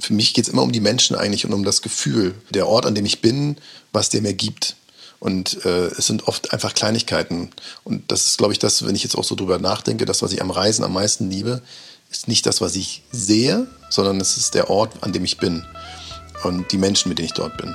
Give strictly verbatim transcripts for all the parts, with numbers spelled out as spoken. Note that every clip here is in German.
für mich geht es immer um die Menschen eigentlich und um das Gefühl. Der Ort, an dem ich bin, was der mir gibt. Und äh, es sind oft einfach Kleinigkeiten. Und das ist, glaube ich, das, wenn ich jetzt auch so drüber nachdenke, das, was ich am Reisen am meisten liebe, ist nicht das, was ich sehe, sondern es ist der Ort, an dem ich bin und die Menschen, mit denen ich dort bin.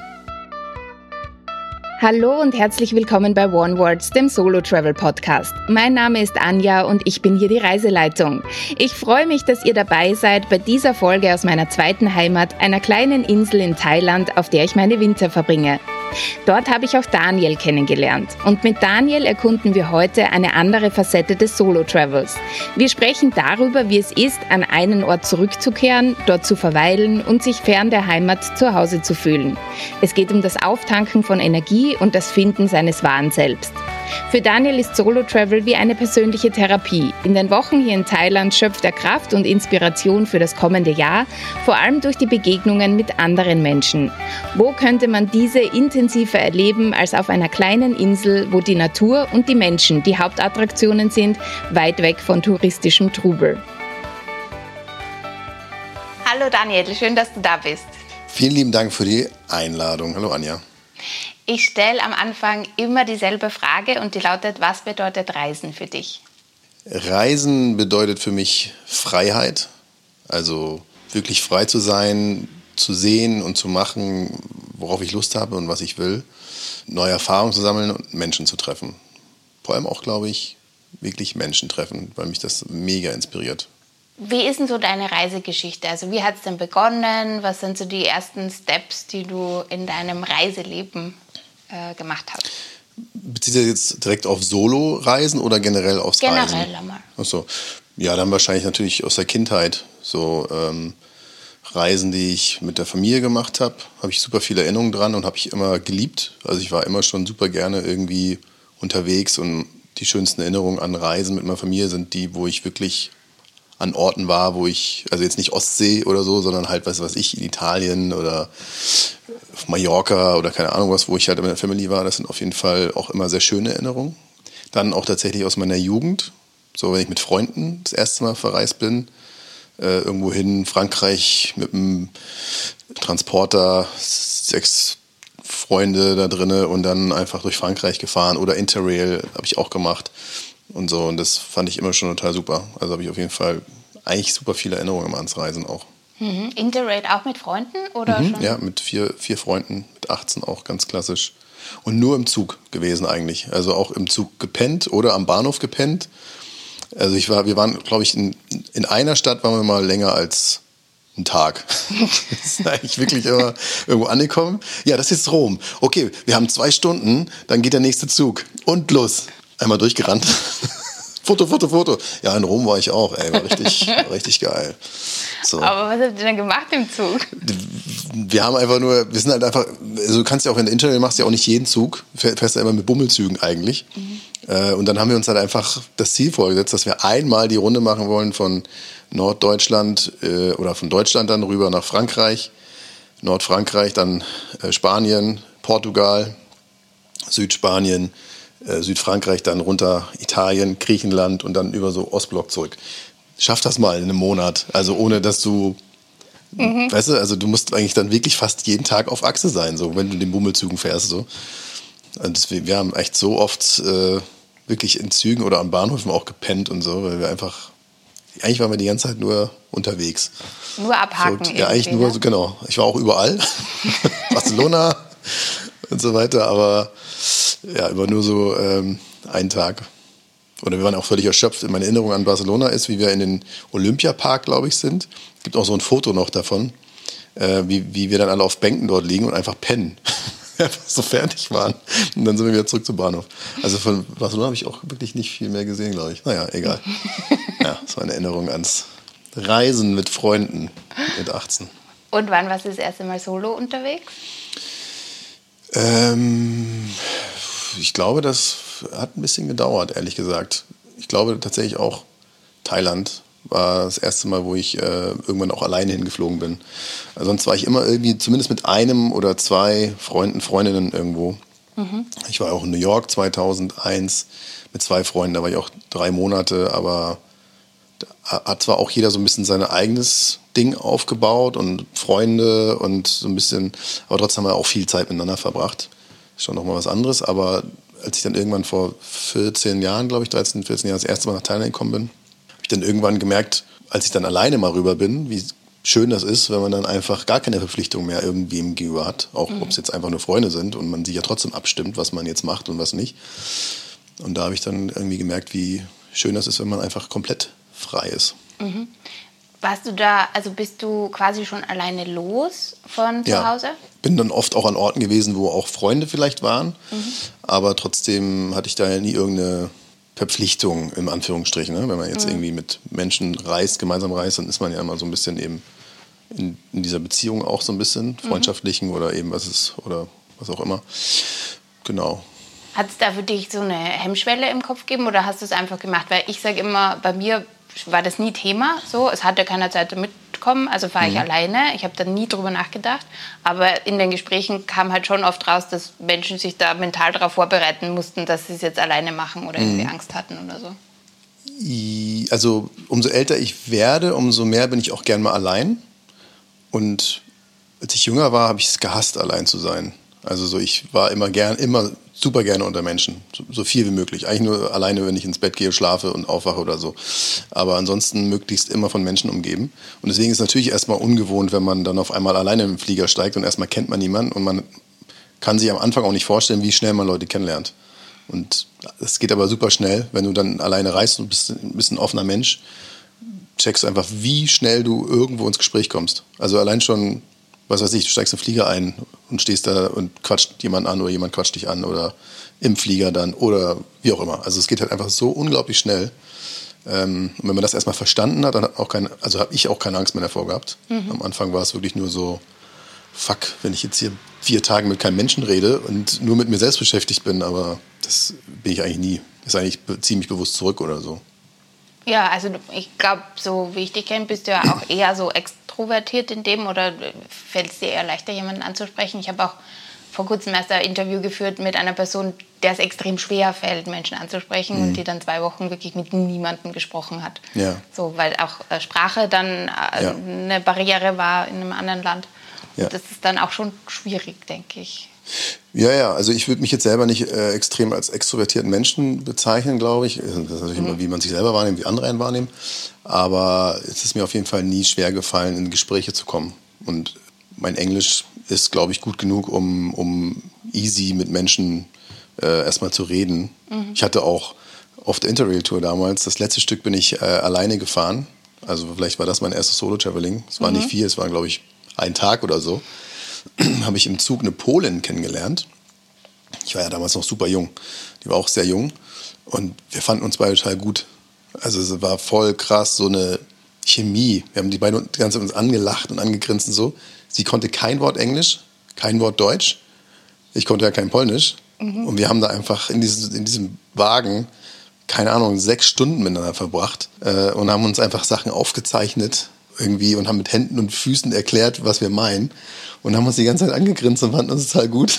Hallo und herzlich willkommen bei One Words, dem Solo-Travel-Podcast. Mein Name ist Anja und ich bin hier die Reiseleitung. Ich freue mich, dass ihr dabei seid bei dieser Folge aus meiner zweiten Heimat, einer kleinen Insel in Thailand, auf der ich meine Winter verbringe. Dort habe ich auch Daniel kennengelernt. Und mit Daniel erkunden wir heute eine andere Facette des Solo-Travels. Wir sprechen darüber, wie es ist, an einen Ort zurückzukehren, dort zu verweilen und sich fern der Heimat zu Hause zu fühlen. Es geht um das Auftanken von Energie und das Finden seines wahren Selbst. Für Daniel ist Solo-Travel wie eine persönliche Therapie. In den Wochen hier in Thailand schöpft er Kraft und Inspiration für das kommende Jahr, vor allem durch die Begegnungen mit anderen Menschen. Wo könnte man diese intensiver erleben als auf einer kleinen Insel, wo die Natur und die Menschen die Hauptattraktionen sind, weit weg von touristischem Trubel? Hallo Daniel, schön, dass du da bist. Vielen lieben Dank für die Einladung. Hallo Anja. Ich stelle am Anfang immer dieselbe Frage und die lautet, was bedeutet Reisen für dich? Reisen bedeutet für mich Freiheit, also wirklich frei zu sein, zu sehen und zu machen, worauf ich Lust habe und was ich will, neue Erfahrungen zu sammeln und Menschen zu treffen. Vor allem auch, glaube ich, wirklich Menschen treffen, weil mich das mega inspiriert. Wie ist denn so deine Reisegeschichte? Also wie hat es denn begonnen? Was sind so die ersten Steps, die du in deinem Reiseleben äh, gemacht hast? Bezieht ihr jetzt direkt auf Solo-Reisen oder generell aufs generell Reisen? Generell einmal. Ach so. Ja, dann wahrscheinlich natürlich aus der Kindheit. So ähm, Reisen, die ich mit der Familie gemacht habe, habe ich super viele Erinnerungen dran und habe ich immer geliebt. Also ich war immer schon super gerne irgendwie unterwegs und die schönsten Erinnerungen an Reisen mit meiner Familie sind die, wo ich wirklich an Orten war, wo ich, also jetzt nicht Ostsee oder so, sondern halt, was weiß ich, in Italien oder auf Mallorca oder keine Ahnung was, wo ich halt mit der Family war. Das sind auf jeden Fall auch immer sehr schöne Erinnerungen. Dann auch tatsächlich aus meiner Jugend, so wenn ich mit Freunden das erste Mal verreist bin, äh, irgendwo hin, Frankreich mit einem Transporter, sechs Freunde da drinne und dann einfach durch Frankreich gefahren oder Interrail habe ich auch gemacht. Und so, und das fand ich immer schon total super. Also habe ich auf jeden Fall eigentlich super viele Erinnerungen ans Reisen auch. Mhm. Interrail auch mit Freunden? Oder mhm, schon? Ja, mit vier, vier Freunden, mit achtzehn auch ganz klassisch. Und nur im Zug gewesen eigentlich. Also auch im Zug gepennt oder am Bahnhof gepennt. Also ich war, wir waren, glaube ich, in, in einer Stadt waren wir mal länger als einen Tag. Das ist eigentlich wirklich immer irgendwo angekommen. Ja, das ist Rom. Okay, wir haben zwei Stunden, dann geht der nächste Zug. Und los. Einmal durchgerannt. Foto, Foto, Foto. Ja, in Rom war ich auch, ey, war richtig, war richtig geil. So. Aber was habt ihr denn gemacht im Zug? Wir haben einfach nur, wir sind halt einfach, also du kannst ja auch, wenn du Interrail machst, ja auch nicht jeden Zug, fährst ja immer mit Bummelzügen eigentlich. Mhm. Äh, und dann haben wir uns halt einfach das Ziel vorgesetzt, dass wir einmal die Runde machen wollen von Norddeutschland äh, oder von Deutschland dann rüber nach Frankreich, Nordfrankreich, dann äh, Spanien, Portugal, Südspanien, Südfrankreich, dann runter Italien, Griechenland und dann über so Ostblock zurück. Schaff das mal in einem Monat. Also ohne, dass du, mhm. weißt du, also du musst eigentlich dann wirklich fast jeden Tag auf Achse sein, so wenn du den Bummelzügen fährst. So. Und das, wir haben echt so oft äh, wirklich in Zügen oder an Bahnhöfen auch gepennt und so, weil wir einfach, eigentlich waren wir die ganze Zeit nur unterwegs. Nur abhaken. So, ja, eigentlich nur, so, genau. Ich war auch überall. Barcelona und so weiter, aber ja, immer nur so ähm, einen Tag. Oder wir waren auch völlig erschöpft. Meine Erinnerung an Barcelona ist, wie wir in den Olympiapark, glaube ich, sind. Es gibt auch so ein Foto noch davon, äh, wie, wie wir dann alle auf Bänken dort liegen und einfach pennen. Einfach so fertig waren. Und dann sind wir wieder zurück zum Bahnhof. Also von Barcelona habe ich auch wirklich nicht viel mehr gesehen, glaube ich. Naja, egal. Ja, das war eine Erinnerung ans Reisen mit Freunden mit achtzehn. Und wann warst du das erste Mal solo unterwegs? Ähm, ich glaube, das hat ein bisschen gedauert, ehrlich gesagt. Ich glaube tatsächlich auch, Thailand war das erste Mal, wo ich äh, irgendwann auch alleine hingeflogen bin. Also sonst war ich immer irgendwie, zumindest mit einem oder zwei Freunden, Freundinnen irgendwo. Mhm. Ich war auch in New York zweitausendeins mit zwei Freunden, da war ich auch drei Monate, aber da hat zwar auch jeder so ein bisschen sein eigenes Ding aufgebaut und Freunde und so ein bisschen, aber trotzdem haben wir auch viel Zeit miteinander verbracht. Schon nochmal was anderes, aber als ich dann irgendwann vor vierzehn Jahren, glaube ich, dreizehn, vierzehn Jahren das erste Mal nach Thailand gekommen bin, habe ich dann irgendwann gemerkt, als ich dann alleine mal rüber bin, wie schön das ist, wenn man dann einfach gar keine Verpflichtung mehr irgendwie im Gegenüber hat, auch mhm. ob es jetzt einfach nur Freunde sind und man sich ja trotzdem abstimmt, was man jetzt macht und was nicht. Und da habe ich dann irgendwie gemerkt, wie schön das ist, wenn man einfach komplett frei ist. Mhm. Warst du da, also bist du quasi schon alleine los von zu ja, Hause? Bin dann oft auch an Orten gewesen, wo auch Freunde vielleicht waren, mhm. aber trotzdem hatte ich da ja nie irgendeine Verpflichtung, im Anführungsstrichen. Ne? Wenn man jetzt mhm. irgendwie mit Menschen reist, gemeinsam reist, dann ist man ja immer so ein bisschen eben in, in dieser Beziehung auch so ein bisschen, freundschaftlichen mhm. oder eben was ist, oder was auch immer. Genau. Hat es da für dich so eine Hemmschwelle im Kopf gegeben oder hast du es einfach gemacht? Weil ich sage immer, bei mir war das nie Thema. So. Es hatte keiner Zeit mitkommen, also fahre ich mhm. alleine. Ich habe da nie drüber nachgedacht. Aber in den Gesprächen kam halt schon oft raus, dass Menschen sich da mental darauf vorbereiten mussten, dass sie es jetzt alleine machen oder irgendwie mhm. Angst hatten oder so. Also umso älter ich werde, umso mehr bin ich auch gern mal allein. Und als ich jünger war, habe ich es gehasst, allein zu sein. Also so, ich war immer gern, immer super gerne unter Menschen, so, so viel wie möglich. Eigentlich nur alleine, wenn ich ins Bett gehe, schlafe und aufwache oder so. Aber ansonsten möglichst immer von Menschen umgeben. Und deswegen ist es natürlich erstmal ungewohnt, wenn man dann auf einmal alleine im Flieger steigt und erstmal kennt man niemanden und man kann sich am Anfang auch nicht vorstellen, wie schnell man Leute kennenlernt. Und es geht aber super schnell, wenn du dann alleine reist und bist ein bisschen offener Mensch, checkst du einfach, wie schnell du irgendwo ins Gespräch kommst. Also allein schon, was weiß ich, du steigst in den Flieger ein und stehst da und quatscht jemand an oder jemand quatscht dich an oder im Flieger dann oder wie auch immer. Also es geht halt einfach so unglaublich schnell. Ähm, und wenn man das erstmal verstanden hat, dann hat auch keine, also habe ich auch keine Angst mehr davor gehabt. Mhm. Am Anfang war es wirklich nur so, fuck, wenn ich jetzt hier vier Tage mit keinem Menschen rede und nur mit mir selbst beschäftigt bin, aber das bin ich eigentlich nie. Das ist eigentlich ziemlich bewusst zurück oder so. Ja, also ich glaube, so wie ich dich kenne, bist du ja auch eher so extrovertiert in dem oder fällt es dir eher leichter, jemanden anzusprechen? Ich habe auch vor kurzem erst ein Interview geführt mit einer Person, der es extrem schwer fällt, Menschen anzusprechen mhm. und die dann zwei Wochen wirklich mit niemandem gesprochen hat. Ja. So, weil auch äh, Sprache dann äh, ja. eine Barriere war in einem anderen Land. Ja. Das ist dann auch schon schwierig, denke ich. Ja, ja, also ich würde mich jetzt selber nicht äh, extrem als extrovertierten Menschen bezeichnen, glaube ich. Das ist natürlich mhm. immer, wie man sich selber wahrnimmt, wie andere einen wahrnehmen. Aber es ist mir auf jeden Fall nie schwer gefallen, in Gespräche zu kommen. Und mein Englisch ist, glaube ich, gut genug, um, um easy mit Menschen äh, erstmal zu reden. Mhm. Ich hatte auch auf der Interrail-Tour damals, das letzte Stück bin ich äh, alleine gefahren. Also vielleicht war das mein erstes Solo-Traveling. Es war mhm. nicht viel, es war, glaube ich, ein Tag oder so. Habe ich im Zug eine Polin kennengelernt. Ich war ja damals noch super jung. Die war auch sehr jung. Und wir fanden uns beide total gut. Also es war voll krass, so eine Chemie. Wir haben die beiden die ganze Zeit uns angelacht und angegrinst und so. Sie konnte kein Wort Englisch, kein Wort Deutsch. Ich konnte ja kein Polnisch. Mhm. Und wir haben da einfach in diesem, in diesem Wagen, keine Ahnung, sechs Stunden miteinander verbracht. Äh, und haben uns einfach Sachen aufgezeichnet irgendwie und haben mit Händen und Füßen erklärt, was wir meinen. Und haben uns die ganze Zeit angegrinst und fanden uns total gut.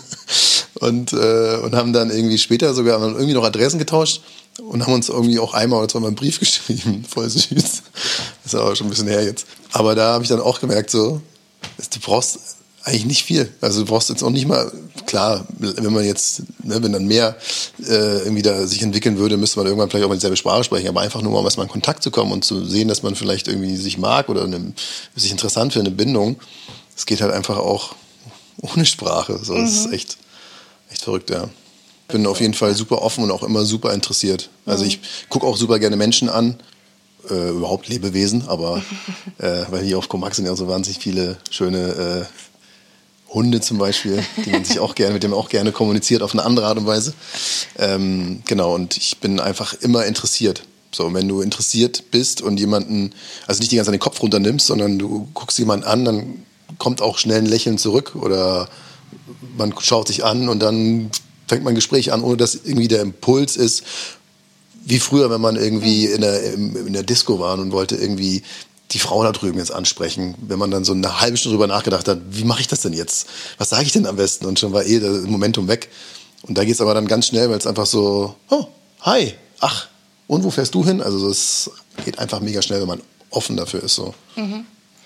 und, äh, und haben dann irgendwie später sogar irgendwie noch Adressen getauscht und haben uns irgendwie auch einmal oder zweimal einen Brief geschrieben. Voll süß. Das ist aber schon ein bisschen her jetzt. Aber da habe ich dann auch gemerkt, so, du brauchst eigentlich nicht viel. Also du brauchst jetzt auch nicht mal, klar, wenn man jetzt, ne, wenn dann mehr äh, irgendwie da sich entwickeln würde, müsste man irgendwann vielleicht auch mal dieselbe Sprache sprechen. Aber einfach nur mal, um erstmal in Kontakt zu kommen und zu sehen, dass man vielleicht irgendwie sich mag oder eine, sich interessant für eine Bindung. Es geht halt einfach auch ohne Sprache. So, das mhm. ist echt, echt verrückt, ja. Ich bin auf jeden Fall super offen und auch immer super interessiert. Also ich gucke auch super gerne Menschen an, äh, überhaupt Lebewesen, aber äh, weil hier auf Comax sind ja so wahnsinnig viele schöne äh, Hunde zum Beispiel, die man sich auch gerne, mit denen man auch gerne kommuniziert auf eine andere Art und Weise. Ähm, genau, und ich bin einfach immer interessiert. So, wenn du interessiert bist und jemanden, also nicht die ganze Zeit den Kopf runternimmst, sondern du guckst jemanden an, dann kommt auch schnell ein Lächeln zurück oder man schaut sich an und dann fängt man ein Gespräch an, ohne dass irgendwie der Impuls ist, wie früher, wenn man irgendwie in der, in der Disco war und wollte irgendwie die Frau da drüben jetzt ansprechen, wenn man dann so eine halbe Stunde drüber nachgedacht hat, wie mache ich das denn jetzt? Was sage ich denn am besten? Und schon war eh das Momentum weg. Und da geht es aber dann ganz schnell, weil es einfach so, oh, hi, ach, und wo fährst du hin? Also es geht einfach mega schnell, wenn man offen dafür ist. So. Mhm.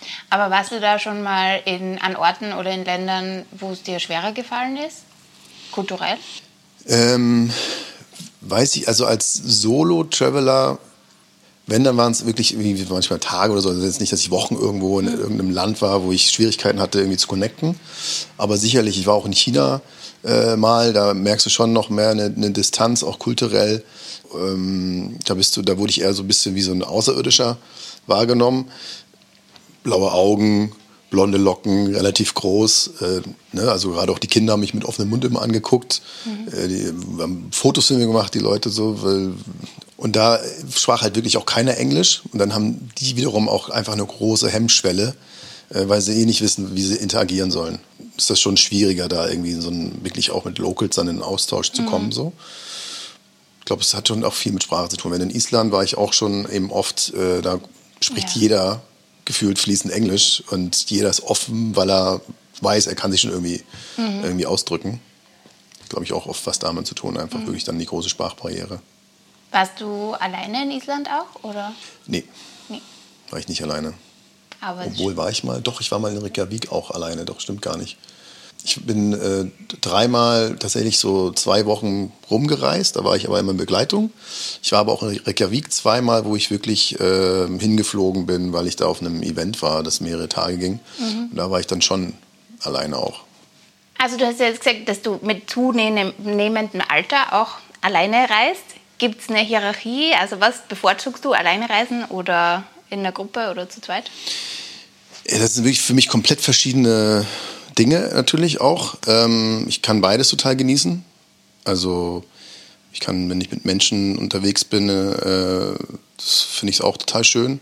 Aber warst du da schon mal in, an Orten oder in Ländern, wo es dir schwerer gefallen ist, kulturell? Ähm, weiß ich, also als Solo-Traveler, wenn, dann waren es wirklich irgendwie manchmal Tage oder so. Also jetzt nicht, dass ich Wochen irgendwo in mhm. irgendeinem Land war, wo ich Schwierigkeiten hatte, irgendwie zu connecten. Aber sicherlich, ich war auch in China äh, mal, da merkst du schon noch mehr eine, eine Distanz, auch kulturell. Ähm, da bist du, da wurde ich eher so ein bisschen wie so ein Außerirdischer wahrgenommen. Blaue Augen, blonde Locken, relativ groß. Äh, ne? Also gerade auch die Kinder haben mich mit offenem Mund immer angeguckt. Mhm. Äh, die haben Fotos für mich gemacht, die Leute so, weil... Und da sprach halt wirklich auch keiner Englisch. Und dann haben die wiederum auch einfach eine große Hemmschwelle, äh, weil sie eh nicht wissen, wie sie interagieren sollen. Ist das schon schwieriger, da irgendwie so ein, wirklich auch mit Locals dann in den Austausch zu kommen. Mhm. So. Ich glaube, es hat schon auch viel mit Sprache zu tun. Wenn in Island war ich auch schon eben oft, äh, da spricht ja. jeder gefühlt fließend Englisch. Und jeder ist offen, weil er weiß, er kann sich schon irgendwie, mhm. irgendwie ausdrücken. Glaube ich auch oft was damit zu tun. Einfach mhm. wirklich dann die große Sprachbarriere. Warst du alleine in Island auch, oder? Nee, nee. War ich nicht alleine. Aber Obwohl war ich mal, doch, ich war mal in Reykjavik auch alleine, doch, stimmt gar nicht. Ich bin äh, dreimal tatsächlich so zwei Wochen rumgereist, da war ich aber immer in Begleitung. Ich war aber auch in Reykjavik zweimal, wo ich wirklich äh, hingeflogen bin, weil ich da auf einem Event war, das mehrere Tage ging. Mhm. Und da war ich dann schon alleine auch. Also du hast ja jetzt gesagt, dass du mit zunehmendem Alter auch alleine reist. Gibt es eine Hierarchie? Also was bevorzugst du, alleine reisen oder in einer Gruppe oder zu zweit? Ja, das sind wirklich für mich komplett verschiedene Dinge natürlich auch. Ähm, ich kann beides total genießen. Also ich kann, wenn ich mit Menschen unterwegs bin, äh, das finde ich auch total schön.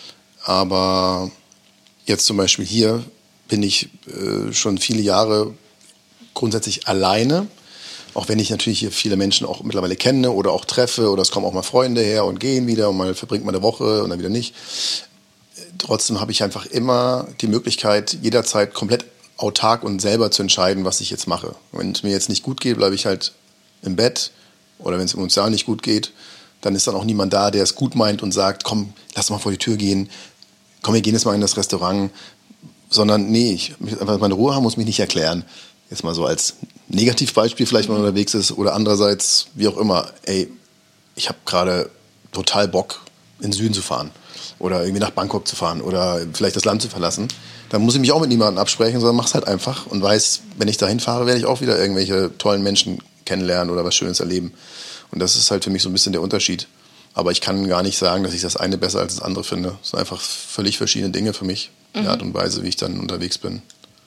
Aber jetzt zum Beispiel hier bin ich äh, schon viele Jahre grundsätzlich alleine. Auch wenn ich natürlich hier viele Menschen auch mittlerweile kenne oder auch treffe oder es kommen auch mal Freunde her und gehen wieder und mal verbringt man eine Woche und dann wieder nicht. Trotzdem habe ich einfach immer die Möglichkeit, jederzeit komplett autark und selber zu entscheiden, was ich jetzt mache. Wenn es mir jetzt nicht gut geht, bleibe ich halt im Bett oder wenn es emotional nicht gut geht, dann ist dann auch niemand da, der es gut meint und sagt, komm, lass mal vor die Tür gehen, komm, wir gehen jetzt mal in das Restaurant, sondern nee, ich muss einfach meine Ruhe haben, muss mich nicht erklären. Jetzt mal so als Negativbeispiel vielleicht, wenn man unterwegs ist oder andererseits, wie auch immer, ey, ich habe gerade total Bock, in den Süden zu fahren oder irgendwie nach Bangkok zu fahren oder vielleicht das Land zu verlassen, dann muss ich mich auch mit niemandem absprechen, sondern mach's halt einfach und weiß, wenn ich dahin fahre, werde ich auch wieder irgendwelche tollen Menschen kennenlernen oder was Schönes erleben. Und das ist halt für mich so ein bisschen der Unterschied. Aber ich kann gar nicht sagen, dass ich das eine besser als das andere finde. Es sind einfach völlig verschiedene Dinge für mich, die mhm. Art und Weise, wie ich dann unterwegs bin.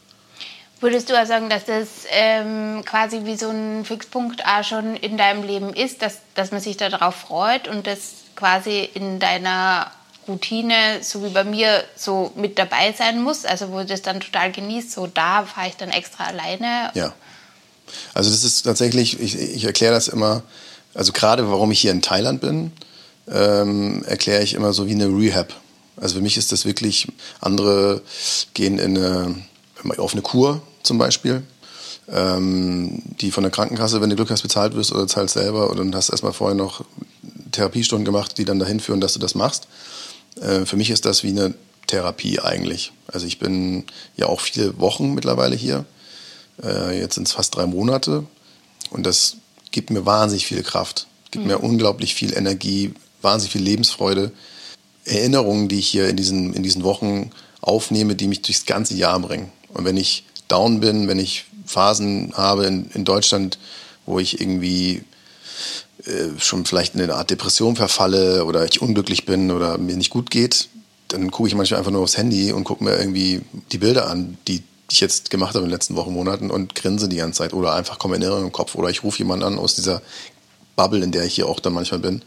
Würdest du auch sagen, dass das ähm, quasi wie so ein Fixpunkt auch schon in deinem Leben ist, dass, dass man sich darauf freut und das quasi in deiner Routine, so wie bei mir, so mit dabei sein muss? Also wo du das dann total genießt, so da fahre ich dann extra alleine? Ja, also das ist tatsächlich, ich, ich erkläre das immer, also gerade warum ich hier in Thailand bin, ähm, erkläre ich immer so wie eine Rehab. Also für mich ist das wirklich, andere gehen in eine, auf eine Kur zum Beispiel, ähm, die von der Krankenkasse, wenn du Glück hast, bezahlt wirst oder zahlst selber und dann hast du erstmal vorher noch Therapiestunden gemacht, die dann dahin führen, dass du das machst. Äh, für mich ist das wie eine Therapie eigentlich. Also ich bin ja auch viele Wochen mittlerweile hier. Äh, jetzt sind es fast drei Monate und das gibt mir wahnsinnig viel Kraft, gibt mhm. mir unglaublich viel Energie, wahnsinnig viel Lebensfreude. Erinnerungen, die ich hier in diesen, in diesen Wochen aufnehme, die mich durchs ganze Jahr bringen. Und wenn ich down bin, wenn ich Phasen habe in, in Deutschland, wo ich irgendwie äh, schon vielleicht in eine Art Depression verfalle oder ich unglücklich bin oder mir nicht gut geht, dann gucke ich manchmal einfach nur aufs Handy und gucke mir irgendwie die Bilder an, die ich jetzt gemacht habe in den letzten Wochen, Monaten und grinse die ganze Zeit oder einfach komme in Erinnerung im Kopf oder ich rufe jemanden an aus dieser Bubble, in der ich hier auch dann manchmal bin.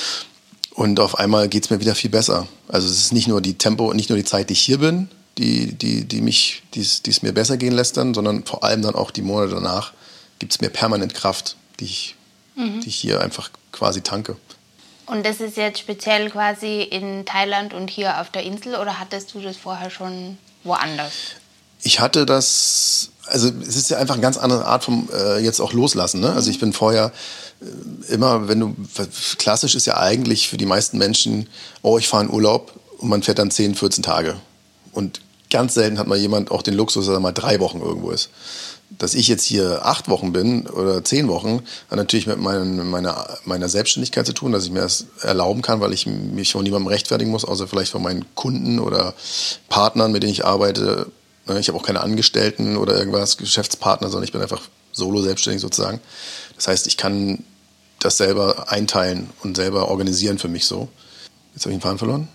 Und auf einmal geht es mir wieder viel besser. Also es ist nicht nur die Tempo, nicht nur die Zeit, die ich hier bin, die, die, die mich, die es mir besser gehen lässt dann, sondern vor allem dann auch die Monate danach gibt es mir permanent Kraft, die ich, mhm. die ich hier einfach quasi tanke. Und das ist jetzt speziell quasi in Thailand und hier auf der Insel oder hattest du das vorher schon woanders? Ich hatte das, also es ist ja einfach eine ganz andere Art vom äh, jetzt auch loslassen. Ne? Also ich bin vorher äh, immer, wenn du, klassisch ist ja eigentlich für die meisten Menschen, oh, ich fahre in Urlaub und man fährt dann zehn, vierzehn Tage. und ganz selten hat mal jemand auch den Luxus, dass er mal drei Wochen irgendwo ist. Dass ich jetzt hier acht Wochen bin oder zehn Wochen, hat natürlich mit mein, meiner, meiner Selbstständigkeit zu tun, dass ich mir das erlauben kann, weil ich mich von niemandem rechtfertigen muss, außer vielleicht von meinen Kunden oder Partnern, mit denen ich arbeite. Ich habe auch keine Angestellten oder irgendwas, Geschäftspartner, sondern ich bin einfach solo selbstständig sozusagen. Das heißt, ich kann das selber einteilen und selber organisieren für mich so. Jetzt habe ich den Faden verloren.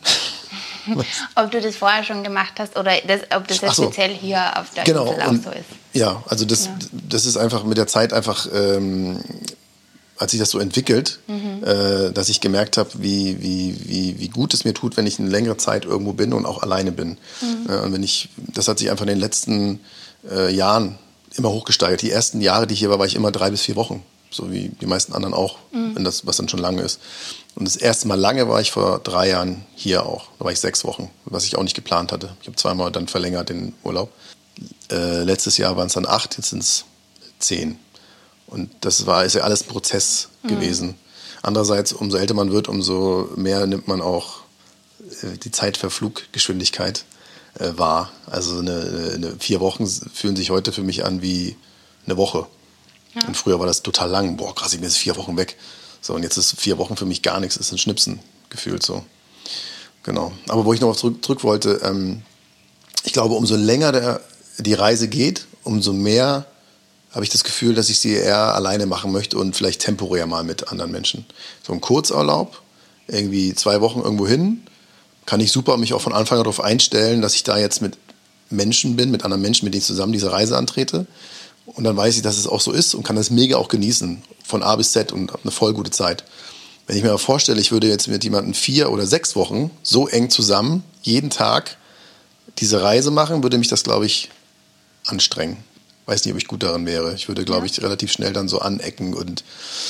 Ob du das vorher schon gemacht hast oder das, ob das jetzt so. speziell hier auf der genau. Insel auch und, so ist. Ja, also das, ja. das ist einfach mit der Zeit einfach, ähm, als sich das so entwickelt, mhm. äh, dass ich gemerkt habe, wie, wie, wie, wie gut es mir tut, wenn ich eine längere Zeit irgendwo bin und auch alleine bin. Mhm. Äh, und wenn ich, das hat sich einfach in den letzten äh, Jahren immer hochgesteigert. Die ersten Jahre, die ich hier war, war ich immer drei bis vier Wochen. So wie die meisten anderen auch, mhm. wenn das, was dann schon lange ist. Und das erste Mal lange war ich vor drei Jahren hier auch. Da war ich sechs Wochen, was ich auch nicht geplant hatte. Ich habe zweimal dann verlängert den Urlaub. Äh, letztes Jahr waren es dann acht, jetzt sind es zehn. Und das war, ist ja alles ein Prozess mhm. gewesen. Andererseits, umso älter man wird, umso mehr nimmt man auch äh, die Zeitverfluggeschwindigkeit äh, wahr. Also eine, eine vier Wochen fühlen sich heute für mich an wie eine Woche. Ja. Und früher war das total lang. Boah, krass, ich bin jetzt vier Wochen weg. So, und jetzt ist vier Wochen für mich gar nichts, ist ein Schnipsen gefühlt so. Genau. Aber wo ich noch zurück, zurück wollte, ähm, ich glaube, umso länger der, die Reise geht, umso mehr habe ich das Gefühl, dass ich sie eher alleine machen möchte und vielleicht temporär mal mit anderen Menschen. So ein Kurzurlaub, irgendwie zwei Wochen irgendwo hin, kann ich super mich auch von Anfang an darauf einstellen, dass ich da jetzt mit Menschen bin, mit anderen Menschen, mit denen ich zusammen diese Reise antrete. Und dann weiß ich, dass es auch so ist und kann das mega auch genießen, von A bis Z und habe eine voll gute Zeit. Wenn ich mir aber vorstelle, ich würde jetzt mit jemandem vier oder sechs Wochen so eng zusammen, jeden Tag diese Reise machen, würde mich das, glaube ich, anstrengen. Weiß nicht, ob ich gut darin wäre. Ich würde, glaube ich, relativ schnell dann so anecken und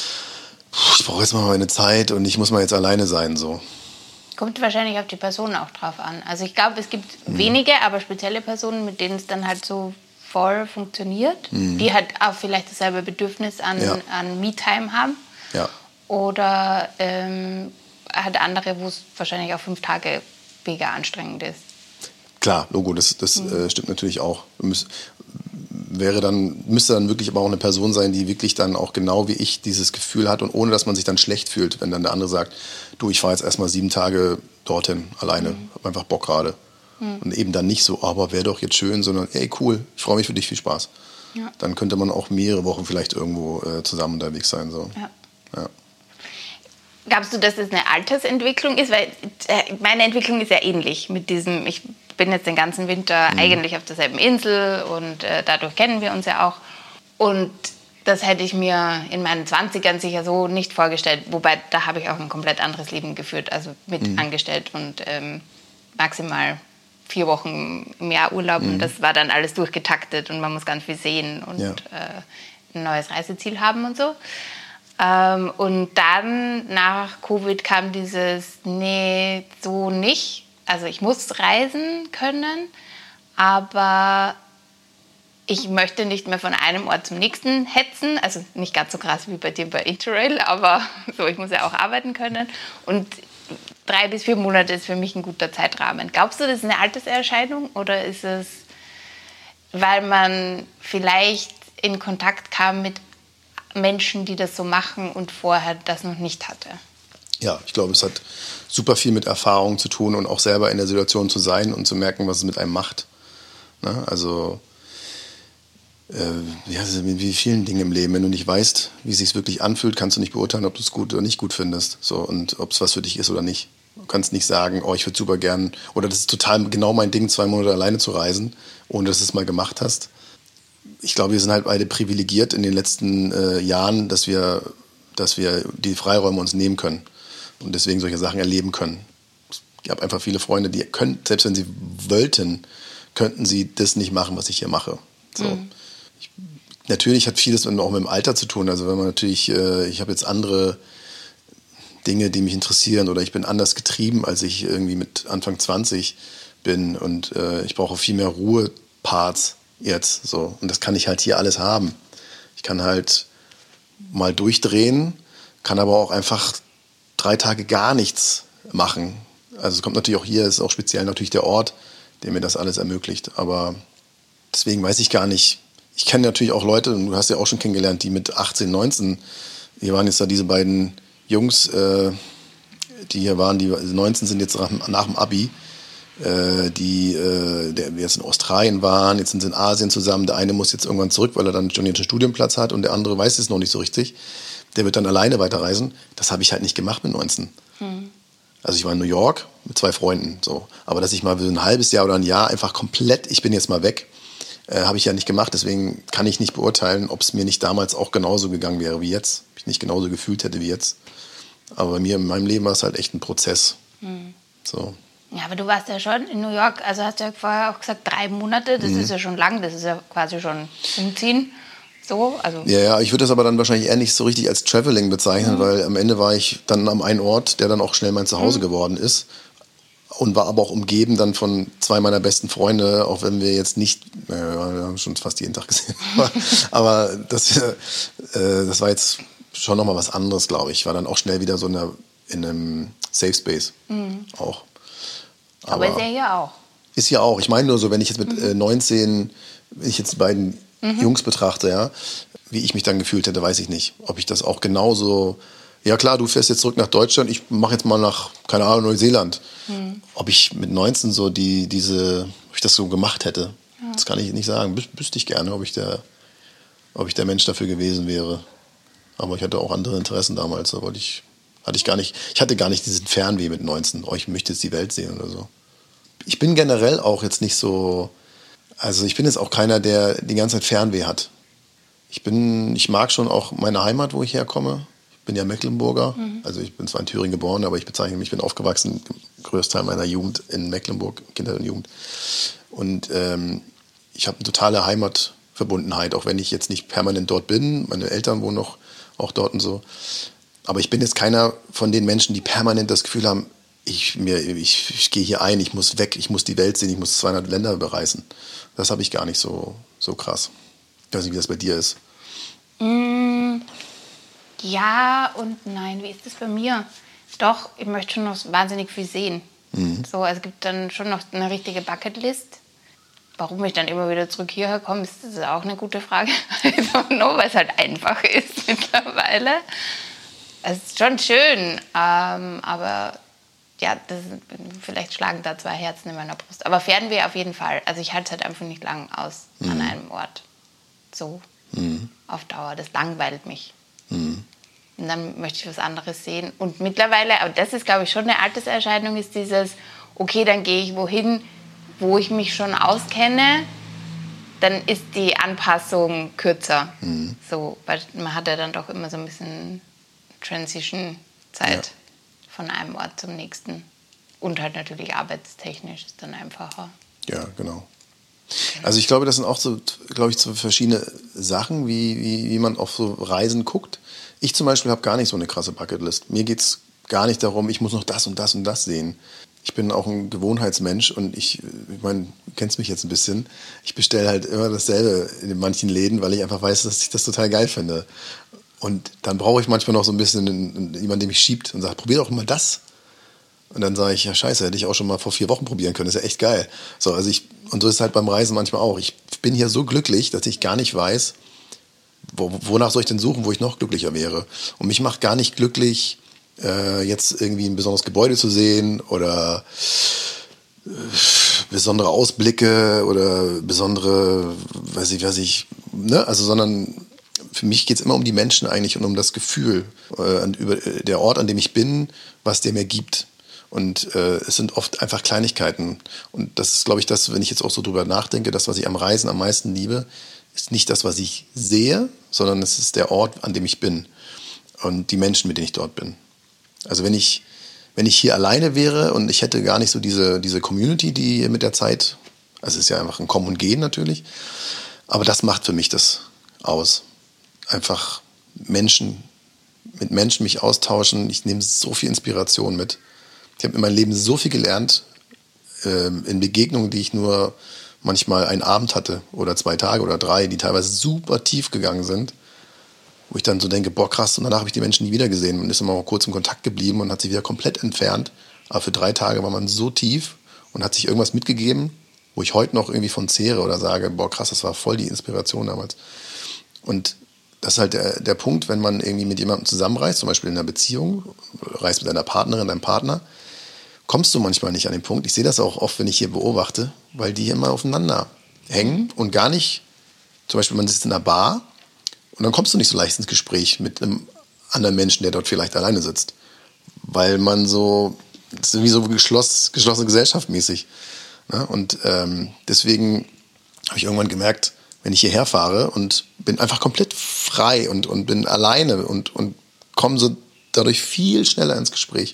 ich brauche jetzt mal meine Zeit und ich muss mal jetzt alleine sein. So. Kommt wahrscheinlich auf die Person auch drauf an. Also ich glaube, es gibt mhm. wenige, aber spezielle Personen, mit denen es dann halt so voll funktioniert, mhm. die halt auch vielleicht dasselbe Bedürfnis an, ja. an Me-Time haben. Ja. Oder ähm, halt andere, wo es wahrscheinlich auch fünf Tage mega anstrengend ist. Klar, Logo, das, das mhm. äh, stimmt natürlich auch. Müs- wäre dann, müsste dann wirklich aber auch eine Person sein, die wirklich dann auch genau wie ich dieses Gefühl hat und ohne, dass man sich dann schlecht fühlt, wenn dann der andere sagt, du, ich fahre jetzt erstmal sieben Tage dorthin alleine, mhm. hab einfach Bock gerade. Mhm. Und eben dann nicht so, aber wäre doch jetzt schön, sondern ey, cool, ich freue mich für dich, viel Spaß. Ja. Dann könnte man auch mehrere Wochen vielleicht irgendwo äh, zusammen unterwegs sein. So. Ja. Ja. Glaubst du, dass das eine Altersentwicklung ist? Weil äh, meine Entwicklung ist ja ähnlich mit diesem, ich bin jetzt den ganzen Winter mhm. eigentlich auf derselben Insel und äh, dadurch kennen wir uns ja auch. Und das hätte ich mir in meinen zwanzigern sicher so nicht vorgestellt. Wobei, da habe ich auch ein komplett anderes Leben geführt, also mit mhm. angestellt und ähm, maximal vier Wochen im Jahr Urlaub. Mhm. Und das war dann alles durchgetaktet und man muss ganz viel sehen und ja. äh, ein neues Reiseziel haben und so. Ähm, und dann nach Covid kam dieses, nee, so nicht. Also ich muss reisen können, aber ich möchte nicht mehr von einem Ort zum nächsten hetzen. Also nicht ganz so krass wie bei dir bei Interrail, aber so, ich muss ja auch arbeiten können. Und drei bis vier Monate ist für mich ein guter Zeitrahmen. Glaubst du, das ist eine Alterserscheinung oder ist es, weil man vielleicht in Kontakt kam mit Menschen, die das so machen und vorher das noch nicht hatte? Ja, ich glaube, es hat super viel mit Erfahrung zu tun und auch selber in der Situation zu sein und zu merken, was es mit einem macht. Ne? Also, äh, ja, wie vielen Dingen im Leben. Wenn du nicht weißt, wie es sich wirklich anfühlt, kannst du nicht beurteilen, ob du es gut oder nicht gut findest. So, und ob es was für dich ist oder nicht. Du kannst nicht sagen, oh, ich würde super gern, oder das ist total genau mein Ding, zwei Monate alleine zu reisen, ohne dass du es mal gemacht hast. Ich glaube, wir sind halt beide privilegiert in den letzten äh, Jahren, dass wir, dass wir die Freiräume uns nehmen können und deswegen solche Sachen erleben können. Ich habe einfach viele Freunde, die können, selbst wenn sie wollten, könnten sie das nicht machen, was ich hier mache. So. Mhm. Ich, natürlich hat vieles auch mit dem Alter zu tun. Also wenn man natürlich, äh, ich habe jetzt andere Dinge, die mich interessieren oder ich bin anders getrieben, als ich irgendwie mit Anfang zwanzig bin und äh, ich brauche viel mehr Ruheparts jetzt. So. Und das kann ich halt hier alles haben. Ich kann halt mal durchdrehen, kann aber auch einfach drei Tage gar nichts machen. Also es kommt natürlich auch hier, ist auch speziell natürlich der Ort, der mir das alles ermöglicht. Aber deswegen weiß ich gar nicht. Ich kenne natürlich auch Leute, und du hast ja auch schon kennengelernt, die mit achtzehn, neunzehn, hier waren jetzt da diese beiden Jungs, äh, die hier waren, die neunzehn sind jetzt nach, nach dem Abi, äh, die äh, der, jetzt in Australien waren, jetzt sind sie in Asien zusammen. Der eine muss jetzt irgendwann zurück, weil er dann schon jetzt einen Studienplatz hat, und der andere weiß es noch nicht so richtig. Der wird dann alleine weiterreisen. Das habe ich halt nicht gemacht mit neunzehn. Hm. Also ich war in New York mit zwei Freunden, so. Aber dass ich mal ein halbes Jahr oder ein Jahr einfach komplett, ich bin jetzt mal weg, äh, habe ich ja nicht gemacht. Deswegen kann ich nicht beurteilen, ob es mir nicht damals auch genauso gegangen wäre wie jetzt. Ob ich nicht genauso gefühlt hätte wie jetzt. Aber bei mir in meinem Leben war es halt echt ein Prozess. Hm. So. Ja, aber du warst ja schon in New York, also hast du ja vorher auch gesagt, drei Monate, das mhm. ist ja schon lang, das ist ja quasi schon umziehen. So, also. Ja, ja, ich würde das aber dann wahrscheinlich eher nicht so richtig als Traveling bezeichnen, mhm. weil am Ende war ich dann am einen Ort, der dann auch schnell mein Zuhause mhm. geworden ist, und war aber auch umgeben dann von zwei meiner besten Freunde, auch wenn wir jetzt nicht, äh, wir haben schon fast jeden Tag gesehen, aber das, äh, das war jetzt schon nochmal was anderes, glaube ich. Ich war dann auch schnell wieder so in, einer, in einem Safe Space mhm. auch. Aber, aber ist ja hier auch. Ist hier auch. Ich meine nur so, wenn ich jetzt mit mhm. äh, neunzehn, wenn ich jetzt die beiden mhm. Jungs betrachte, ja, wie ich mich dann gefühlt hätte, weiß ich nicht. Ob ich das auch genauso, ja klar, du fährst jetzt zurück nach Deutschland, ich mache jetzt mal nach, keine Ahnung, Neuseeland. Mhm. Ob ich mit neunzehn so die, diese, ob ich das so gemacht hätte, ja. das kann ich nicht sagen. Wüs- wüsste ich gerne, ob ich, der, ob ich der Mensch dafür gewesen wäre. Aber ich hatte auch andere Interessen damals, da wollte ich, hatte ich gar nicht, ich hatte gar nicht diesen Fernweh mit neunzehn, oh, ich möchte jetzt die Welt sehen oder so. Ich bin generell auch jetzt nicht so, also ich bin jetzt auch keiner, der die ganze Zeit Fernweh hat. Ich bin, ich mag schon auch meine Heimat, wo ich herkomme. Ich bin ja Mecklenburger, mhm. also ich bin zwar in Thüringen geboren, aber ich bezeichne mich, ich bin aufgewachsen, den größten Teil meiner Jugend in Mecklenburg, Kindheit und Jugend. Und ähm, ich habe eine totale Heimatverbundenheit, auch wenn ich jetzt nicht permanent dort bin. Meine Eltern wohnen noch auch dort und so. Aber ich bin jetzt keiner von den Menschen, die permanent das Gefühl haben, ich, mir, ich, ich gehe hier ein, ich muss weg, ich muss die Welt sehen, ich muss zweihundert Länder bereisen. Das habe ich gar nicht so, so krass. Ich weiß nicht, wie das bei dir ist. Mm, ja und nein. Wie ist das bei mir? Doch, ich möchte schon noch wahnsinnig viel sehen. Mhm. So, also es gibt dann schon noch eine richtige Bucketlist. Warum ich dann immer wieder zurück hierher komme, ist das auch eine gute Frage. Nur weil es halt einfach ist mittlerweile. Es ist schon schön, ähm, aber ja, das, vielleicht schlagen da zwei Herzen in meiner Brust. Aber Fernweh auf jeden Fall. Also ich halte es halt einfach nicht lang aus mhm. an einem Ort. So mhm. auf Dauer. Das langweilt mich. Mhm. Und dann möchte ich was anderes sehen. Und mittlerweile, aber das ist, glaube ich, schon eine Alterserscheinung, ist dieses, okay, dann gehe ich wohin, wo ich mich schon auskenne, dann ist die Anpassung kürzer. Mhm. So, weil man hat ja dann doch immer so ein bisschen Transition-Zeit ja. von einem Ort zum nächsten. Und halt natürlich arbeitstechnisch ist dann einfacher. Ja, genau. Also ich glaube, das sind auch so, glaube ich, so verschiedene Sachen, wie, wie, wie man auf so Reisen guckt. Ich zum Beispiel habe gar nicht so eine krasse Bucketlist. Mir geht es gar nicht darum, ich muss noch das und das und das sehen. Ich bin auch ein Gewohnheitsmensch und ich, ich meine, du kennst mich jetzt ein bisschen, ich bestelle halt immer dasselbe in manchen Läden, weil ich einfach weiß, dass ich das total geil finde. Und dann brauche ich manchmal noch so ein bisschen jemanden, der mich schiebt und sagt, probier doch mal das. Und dann sage ich, ja scheiße, hätte ich auch schon mal vor vier Wochen probieren können, das ist ja echt geil. So, also ich, und so ist es halt beim Reisen manchmal auch. Ich bin hier so glücklich, dass ich gar nicht weiß, wo, wonach soll ich denn suchen, wo ich noch glücklicher wäre. Und mich macht gar nicht glücklich, äh, jetzt irgendwie ein besonderes Gebäude zu sehen oder äh, besondere Ausblicke oder besondere, weiß ich, weiß ich, ne, also sondern für mich geht es immer um die Menschen eigentlich und um das Gefühl, äh, über der Ort, an dem ich bin, was der mir gibt. Und äh, es sind oft einfach Kleinigkeiten. Und das ist, glaube ich, das, wenn ich jetzt auch so drüber nachdenke, das, was ich am Reisen am meisten liebe, ist nicht das, was ich sehe, sondern es ist der Ort, an dem ich bin und die Menschen, mit denen ich dort bin. Also wenn ich, wenn ich hier alleine wäre und ich hätte gar nicht so diese, diese Community, die mit der Zeit, also es ist ja einfach ein Kommen und Gehen natürlich, aber das macht für mich das aus. Einfach Menschen, mit Menschen mich austauschen. Ich nehme so viel Inspiration mit. Ich habe in meinem Leben so viel gelernt, äh, in Begegnungen, die ich nur manchmal einen Abend hatte oder zwei Tage oder drei, die teilweise super tief gegangen sind, wo ich dann so denke, boah krass, und danach habe ich die Menschen nie wieder gesehen. Man ist immer mal kurz im Kontakt geblieben und hat sich wieder komplett entfernt. Aber für drei Tage war man so tief und hat sich irgendwas mitgegeben, wo ich heute noch irgendwie von zehre oder sage, boah krass, das war voll die Inspiration damals. Und das ist halt der, der Punkt, wenn man irgendwie mit jemandem zusammenreist, zum Beispiel in einer Beziehung, reist mit deiner Partnerin, deinem Partner, kommst du manchmal nicht an den Punkt. Ich sehe das auch oft, wenn ich hier beobachte, weil die immer aufeinander hängen und gar nicht, zum Beispiel man sitzt in einer Bar und dann kommst du nicht so leicht ins Gespräch mit einem anderen Menschen, der dort vielleicht alleine sitzt. Weil man so, das ist irgendwie so geschloss, geschlossene Gesellschaft mäßig. Ne? Und ähm, deswegen habe ich irgendwann gemerkt, wenn ich hierher fahre und bin einfach komplett frei und, und bin alleine und, und komme so dadurch viel schneller ins Gespräch.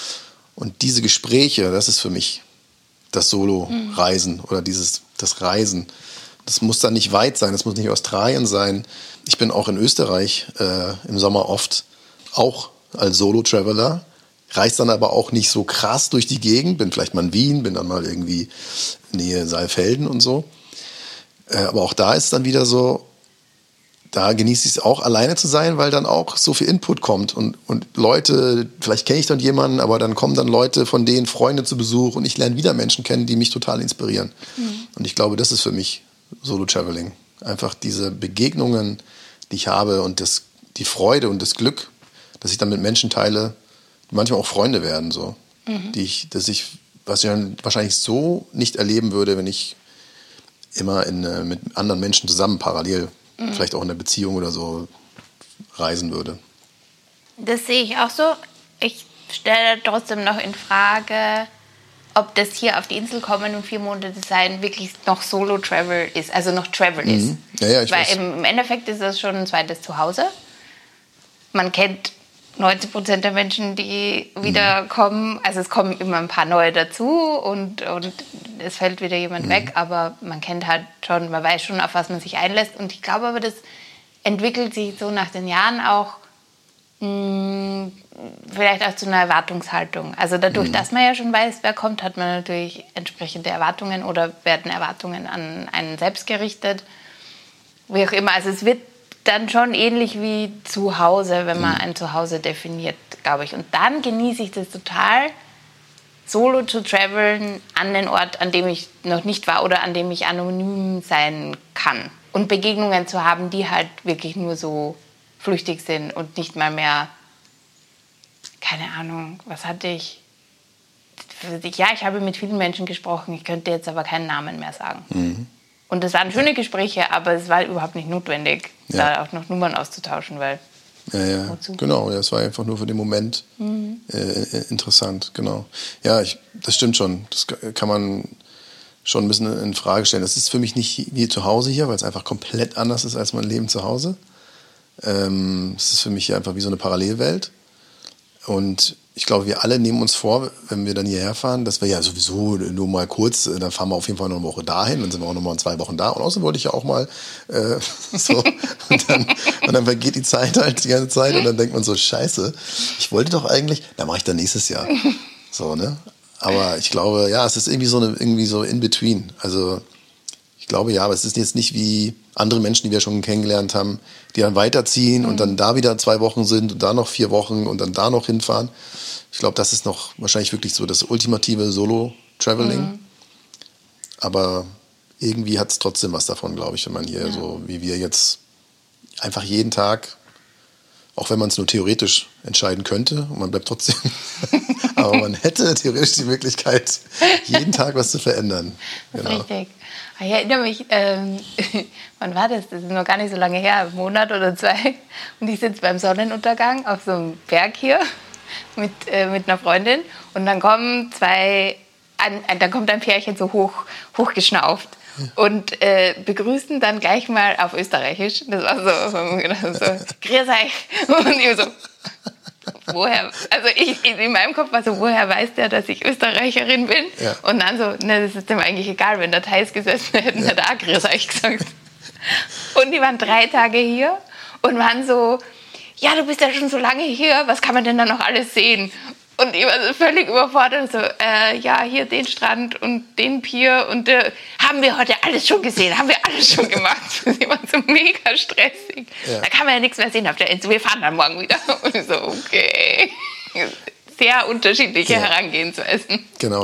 Und diese Gespräche, das ist für mich das Solo-Reisen oder dieses, das Reisen. Das muss dann nicht weit sein, das muss nicht Australien sein. Ich bin auch in Österreich äh, im Sommer oft auch als Solo-Traveler, reise dann aber auch nicht so krass durch die Gegend, bin vielleicht mal in Wien, bin dann mal irgendwie Nähe Saalfelden und so. Äh, aber auch da ist dann wieder so, da genieße ich es auch, alleine zu sein, weil dann auch so viel Input kommt und, und Leute, vielleicht kenne ich dann jemanden, aber dann kommen dann Leute von denen, Freunde zu Besuch und ich lerne wieder Menschen kennen, die mich total inspirieren. Mhm. Und ich glaube, das ist für mich Solo-Traveling. Einfach diese Begegnungen, die ich habe und das, die Freude und das Glück, dass ich dann mit Menschen teile, die manchmal auch Freunde werden, so. Mhm. Die ich, dass ich, was ich dann wahrscheinlich so nicht erleben würde, wenn ich immer in, mit anderen Menschen zusammen parallel vielleicht auch in einer Beziehung oder so reisen würde. Das sehe ich auch so. Ich stelle trotzdem noch in Frage, ob das hier auf die Insel kommen und vier Monate sein wirklich noch Solo-Travel ist, also noch Travel ist. Mhm. Ja, ja, ich Weil weiß. im Endeffekt ist das schon ein zweites Zuhause. Man kennt neunzig Prozent der Menschen, die wieder mhm. kommen. Also es kommen immer ein paar neue dazu und, und es fällt wieder jemand mhm. weg. Aber man kennt halt schon, man weiß schon, auf was man sich einlässt. Und ich glaube aber, das entwickelt sich so nach den Jahren auch mh, vielleicht auch zu einer Erwartungshaltung. Also dadurch, mhm. dass man ja schon weiß, wer kommt, hat man natürlich entsprechende Erwartungen oder werden Erwartungen an einen selbst gerichtet. Wie auch immer. Also es wird dann schon ähnlich wie zu Hause, wenn man ein Zuhause definiert, glaube ich. Und dann genieße ich das total, solo zu traveln an den Ort, an dem ich noch nicht war oder an dem ich anonym sein kann. Und Begegnungen zu haben, die halt wirklich nur so flüchtig sind und nicht mal mehr, keine Ahnung, was hatte ich? Ja, ich habe mit vielen Menschen gesprochen, ich könnte jetzt aber keinen Namen mehr sagen. Mhm. Und das waren schöne Gespräche, aber es war überhaupt nicht notwendig, ja. da auch noch Nummern auszutauschen, weil... Ja, ja, genau. Ja, es war einfach nur für den Moment mhm. äh, interessant, genau. Ja, ich, das stimmt schon. Das kann man schon ein bisschen in Frage stellen. Das ist für mich nicht wie zu Hause hier, weil es einfach komplett anders ist als mein Leben zu Hause. Ähm, es ist für mich einfach wie so eine Parallelwelt. Und ich glaube, wir alle nehmen uns vor, wenn wir dann hierher fahren, dass wir ja sowieso nur mal kurz, dann fahren wir auf jeden Fall noch eine Woche dahin, dann sind wir auch noch mal zwei Wochen da. Und außerdem wollte ich ja auch mal äh, so. Und dann, und dann vergeht die Zeit halt die ganze Zeit und dann denkt man so, scheiße, ich wollte doch eigentlich, na mache ich dann nächstes Jahr. So, ne? Aber ich glaube, ja, es ist irgendwie so eine, irgendwie so in between. Also ich glaube, ja, aber es ist jetzt nicht wie andere Menschen, die wir schon kennengelernt haben, die dann weiterziehen mhm. und dann da wieder zwei Wochen sind und da noch vier Wochen und dann da noch hinfahren. Ich glaube, das ist noch wahrscheinlich wirklich so das ultimative Solo-Traveling. Mhm. Aber irgendwie hat es trotzdem was davon, glaube ich, wenn man hier ja. so wie wir jetzt einfach jeden Tag, auch wenn man es nur theoretisch entscheiden könnte, und man bleibt trotzdem, aber man hätte theoretisch die Möglichkeit, jeden Tag was zu verändern. Genau. Richtig. Ich erinnere mich, ähm, wann war das? Das ist noch gar nicht so lange her, einen Monat oder zwei. Und ich sitze beim Sonnenuntergang auf so einem Berg hier mit, äh, mit einer Freundin. Und dann kommen zwei, ein, ein, dann kommt ein Pärchen so hoch, hochgeschnauft und äh, begrüßen dann gleich mal auf Österreichisch. Das war so, so grüß euch. Und ich so, woher, also ich, in meinem Kopf war so, woher weiß der, dass ich Österreicherin bin? Ja. Und dann so, ne, das ist dem eigentlich egal, wenn der Thais gesessen hätten, ja. hätte er auch grüß euch gesagt. Und die waren drei Tage hier und waren so, ja, du bist ja schon so lange hier, was kann man denn da noch alles sehen? Und ich war so völlig überfordert, so, äh, ja, hier den Strand und den Pier und äh, haben wir heute alles schon gesehen, haben wir alles schon gemacht. Die waren so mega stressig. Ja. Da kann man ja nichts mehr sehen auf der Insel, wir fahren dann morgen wieder. Und so, okay. Sehr unterschiedliche ja. Herangehensweisen. Genau, ja.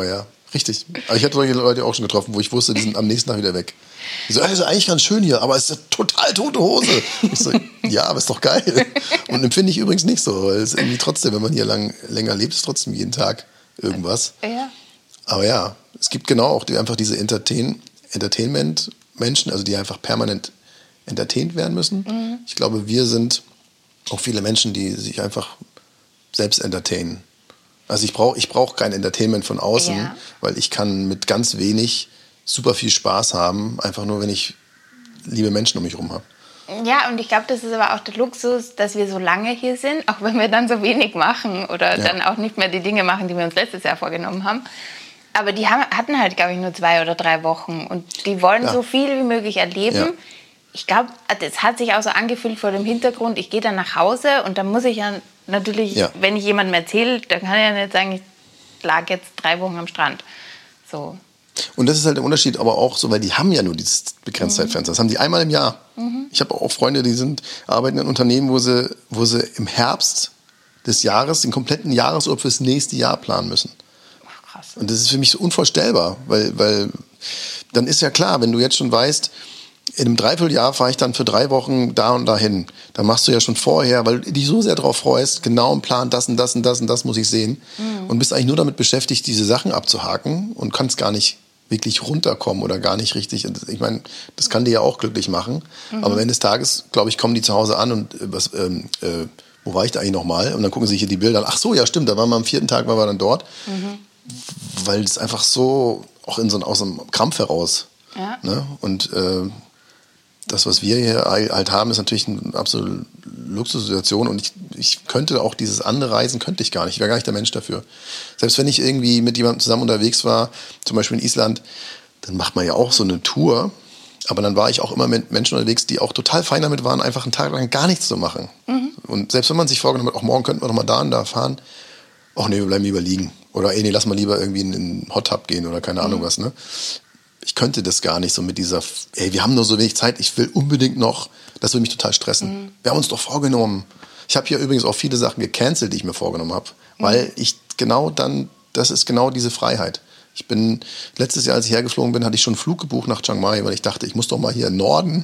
Richtig. Aber ich hatte solche Leute auch schon getroffen, wo ich wusste, die sind am nächsten Tag wieder weg. Die so, das ist eigentlich ganz schön hier, aber es ist total tote Hose. Ich so, ja, aber ist doch geil. Und empfinde ich übrigens nicht so, weil es irgendwie trotzdem, wenn man hier lang, länger lebt, ist trotzdem jeden Tag irgendwas. Ja. Aber ja, es gibt genau auch die, einfach diese Entertain, Entertainment-Menschen, also die einfach permanent entertained werden müssen. Mhm. Ich glaube, wir sind auch viele Menschen, die sich einfach selbst entertainen. Also ich brauche ich brauch kein Entertainment von außen, ja. weil ich kann mit ganz wenig super viel Spaß haben, einfach nur, wenn ich liebe Menschen um mich herum habe. Ja, und ich glaube, das ist aber auch der Luxus, dass wir so lange hier sind, auch wenn wir dann so wenig machen oder ja. dann auch nicht mehr die Dinge machen, die wir uns letztes Jahr vorgenommen haben. Aber die haben, hatten halt, glaube ich, nur zwei oder drei Wochen und die wollen ja. so viel wie möglich erleben. Ja. Ich glaube, das hat sich auch so angefühlt vor dem Hintergrund, ich gehe dann nach Hause und dann muss ich ja natürlich, ja. wenn ich jemandem erzähle, dann kann ich ja nicht sagen, ich lag jetzt drei Wochen am Strand. So. Und das ist halt der Unterschied, aber auch so, weil die haben ja nur dieses Begrenztheitsfenster. Das haben die einmal im Jahr. Mhm. Ich habe auch Freunde, die sind, arbeiten in Unternehmen, wo sie, wo sie im Herbst des Jahres den kompletten Jahresurlaub fürs nächste Jahr planen müssen. Ach, krass. Und das ist für mich so unvorstellbar, weil, weil dann ist ja klar, wenn du jetzt schon weißt, in einem Dreivierteljahr fahre ich dann für drei Wochen da und dahin. Dann machst du ja schon vorher, weil du dich so sehr darauf freust, genau im Plan, das und das und das und das muss ich sehen. Mhm. Und bist eigentlich nur damit beschäftigt, diese Sachen abzuhaken und kannst gar nicht wirklich runterkommen oder gar nicht richtig. Ich meine, das kann dir ja auch glücklich machen. Mhm. Aber am Ende des Tages, glaube ich, kommen die zu Hause an und äh, was, ähm, äh, wo war ich da eigentlich nochmal? Und dann gucken sie sich hier die Bilder an. Ach so, ja stimmt, da waren wir am vierten Tag, waren wir dann dort. Mhm. Weil es einfach so, auch in so, aus einem Krampf heraus. Ja. Ne? Und äh, das, was wir hier halt haben, ist natürlich eine absolute Luxussituation und ich, ich könnte auch dieses andere Reisen, könnte ich gar nicht. Ich wäre gar nicht der Mensch dafür. Selbst wenn ich irgendwie mit jemandem zusammen unterwegs war, zum Beispiel in Island, dann macht man ja auch so eine Tour, aber dann war ich auch immer mit Menschen unterwegs, die auch total fein damit waren, einfach einen Tag lang gar nichts zu machen. Mhm. Und selbst wenn man sich vorgenommen hat, auch morgen könnten wir doch mal da und da fahren, ach nee, wir bleiben lieber liegen. Oder ey, nee, lass mal lieber irgendwie in einen Hot Tub gehen oder keine Ahnung mhm. was, ne? Ich könnte das gar nicht so mit dieser, ey, wir haben nur so wenig Zeit, ich will unbedingt noch, das würde mich total stressen. Mhm. Wir haben uns doch vorgenommen. Ich habe hier übrigens auch viele Sachen gecancelt, die ich mir vorgenommen habe, mhm. weil ich genau dann, das ist genau diese Freiheit. Ich bin, letztes Jahr, als ich hergeflogen bin, hatte ich schon einen Flug gebucht nach Chiang Mai, weil ich dachte, ich muss doch mal hier im Norden.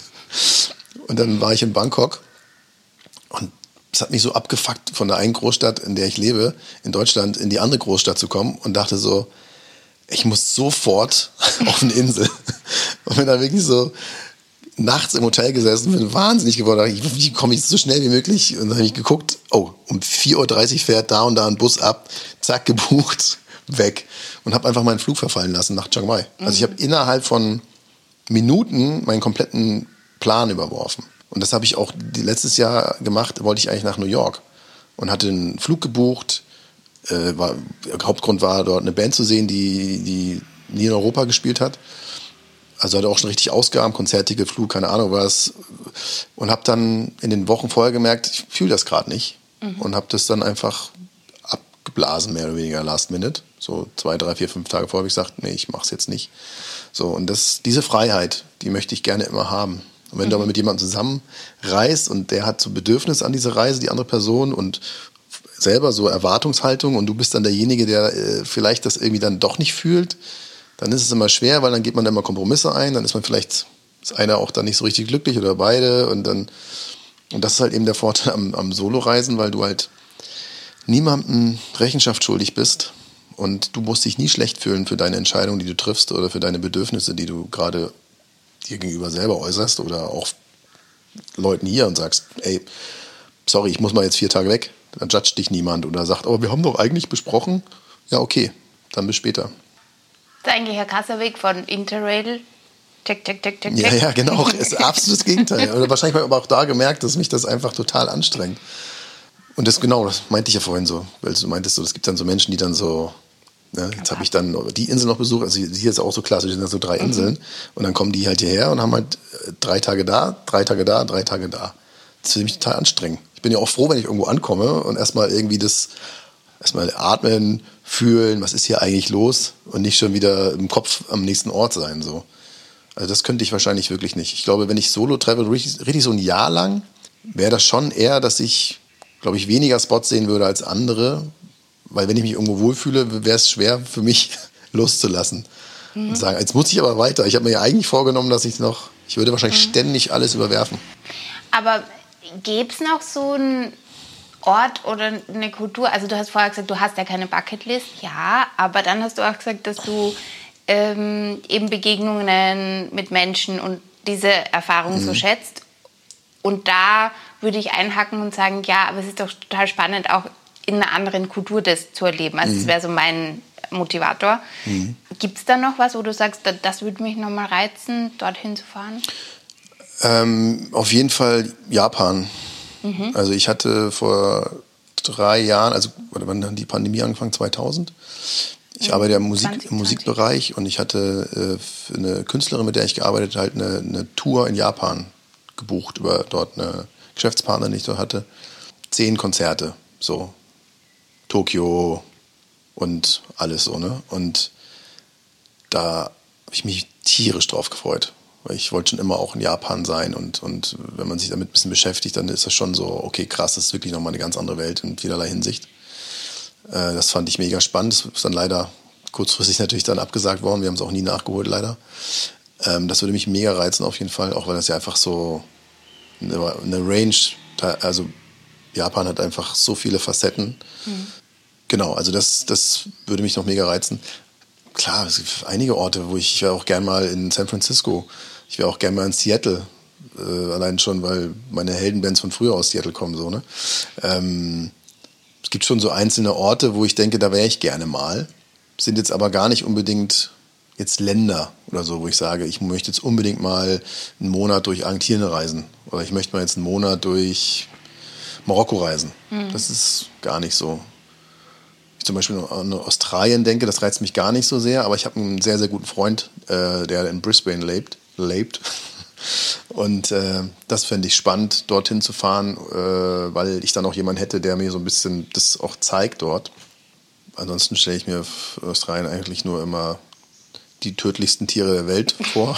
Und dann war ich in Bangkok und es hat mich so abgefuckt, von der einen Großstadt, in der ich lebe, in Deutschland, in die andere Großstadt zu kommen und dachte so, ich muss sofort auf eine Insel. Und bin da wirklich so nachts im Hotel gesessen, bin wahnsinnig geworden. Ich, wie komme ich so schnell wie möglich? Und dann habe ich geguckt, oh, um vier Uhr dreißig fährt da und da ein Bus ab, zack, gebucht, weg. Und habe einfach meinen Flug verfallen lassen nach Chiang Mai. Also ich habe innerhalb von Minuten meinen kompletten Plan überworfen. Und das habe ich auch letztes Jahr gemacht, wollte ich eigentlich nach New York. Und hatte einen Flug gebucht. Äh, war, Hauptgrund war, dort eine Band zu sehen, die, die nie in Europa gespielt hat. Also hatte auch schon richtig Ausgaben, Konzertticket, Flug, keine Ahnung was. Und habe dann in den Wochen vorher gemerkt, ich fühle das gerade nicht. Mhm. Und habe das dann einfach abgeblasen, mehr oder weniger last minute. So zwei, drei, vier, fünf Tage vorher habe ich gesagt, nee, ich mach's jetzt nicht. So, und das, diese Freiheit, die möchte ich gerne immer haben. Und wenn mhm. du aber mit jemandem zusammen reist und der hat so Bedürfnis an diese Reise, die andere Person, und selber so Erwartungshaltung und du bist dann derjenige, der äh, vielleicht das irgendwie dann doch nicht fühlt, dann ist es immer schwer, weil dann geht man immer Kompromisse ein, dann ist man vielleicht, ist einer auch dann nicht so richtig glücklich oder beide und dann, und das ist halt eben der Vorteil am, am Solo-Reisen, weil du halt niemandem Rechenschaft schuldig bist und du musst dich nie schlecht fühlen für deine Entscheidung, die du triffst oder für deine Bedürfnisse, die du gerade dir gegenüber selber äußerst oder auch Leuten hier und sagst, ey, sorry, ich muss mal jetzt vier Tage weg. Dann judgt dich niemand oder sagt, aber wir haben doch eigentlich besprochen. Ja, okay, dann bis später. Das ist eigentlich ein krasser Weg von Interrail. Check, check, check, check, check. Ja, ja, genau. Das ist absolut das Gegenteil. Oder wahrscheinlich habe ich aber auch da gemerkt, dass mich das einfach total anstrengt. Und das genau, das meinte ich ja vorhin so. Weil du meintest so, es gibt dann so Menschen, die dann so, ne, jetzt habe ich dann die Insel noch besucht. Also hier ist auch so klassisch, sind dann so drei mhm. Inseln. Und dann kommen die halt hierher und haben halt drei Tage da, drei Tage da, drei Tage da. Das ist für mich total anstrengend. Ich bin ja auch froh, wenn ich irgendwo ankomme und erstmal irgendwie das, erstmal atmen, fühlen, was ist hier eigentlich los und nicht schon wieder im Kopf am nächsten Ort sein, so. Also das könnte ich wahrscheinlich wirklich nicht. Ich glaube, wenn ich solo travel, richtig, richtig so ein Jahr lang, wäre das schon eher, dass ich, glaube ich, weniger Spots sehen würde als andere, weil wenn ich mich irgendwo wohlfühle, wäre es schwer für mich, loszulassen. Mhm. Und sagen, jetzt muss ich aber weiter. Ich habe mir ja eigentlich vorgenommen, dass ich noch, ich würde wahrscheinlich mhm. ständig alles überwerfen. Aber gäbe es noch so einen Ort oder eine Kultur? Also du hast vorher gesagt, du hast ja keine Bucketlist. Ja, aber dann hast du auch gesagt, dass du ähm, eben Begegnungen mit Menschen und diese Erfahrung mhm. so schätzt. Und da würde ich einhaken und sagen, ja, aber es ist doch total spannend, auch in einer anderen Kultur das zu erleben. Also mhm. das wäre so mein Motivator. Mhm. Gibt es da noch was, wo du sagst, das würde mich nochmal reizen, dorthin zu fahren? Ähm, auf jeden Fall Japan. Mhm. Also ich hatte vor drei Jahren, also wann hat die Pandemie angefangen? zweitausend. Ich mhm. arbeite ja im, Musik, im Musikbereich und ich hatte äh, für eine Künstlerin, mit der ich gearbeitet habe, halt eine, eine Tour in Japan gebucht über dort eine Geschäftspartnerin, die ich dort hatte. Zehn Konzerte, so Tokio und alles so, ne? Und da habe ich mich tierisch drauf gefreut, weil ich wollte schon immer auch in Japan sein und, und wenn man sich damit ein bisschen beschäftigt, dann ist das schon so, okay, krass, das ist wirklich nochmal eine ganz andere Welt in vielerlei Hinsicht. Äh, das fand ich mega spannend. Das ist dann leider kurzfristig natürlich dann abgesagt worden. Wir haben es auch nie nachgeholt, leider. Ähm, das würde mich mega reizen auf jeden Fall, auch weil das ja einfach so eine, eine Range, also Japan hat einfach so viele Facetten. Mhm. Genau, also das, das würde mich noch mega reizen. Klar, es gibt einige Orte, wo ich, ich wäre auch gern mal in San Francisco, ich wäre auch gern mal in Seattle, äh, allein schon, weil meine Heldenbands von früher aus Seattle kommen, so, ne? Ähm, es gibt schon so einzelne Orte, wo ich denke, da wäre ich gerne mal, sind jetzt aber gar nicht unbedingt jetzt Länder oder so, wo ich sage, ich möchte jetzt unbedingt mal einen Monat durch Argentinien reisen oder ich möchte mal jetzt einen Monat durch Marokko reisen. Mhm. Das ist gar nicht so. Ich zum Beispiel an Australien denke, das reizt mich gar nicht so sehr, aber ich habe einen sehr, sehr guten Freund, äh, der in Brisbane lebt. lebt. Und äh, das fände ich spannend, dorthin zu fahren, äh, weil ich dann auch jemanden hätte, der mir so ein bisschen das auch zeigt dort. Ansonsten stelle ich mir Australien eigentlich nur immer die tödlichsten Tiere der Welt vor.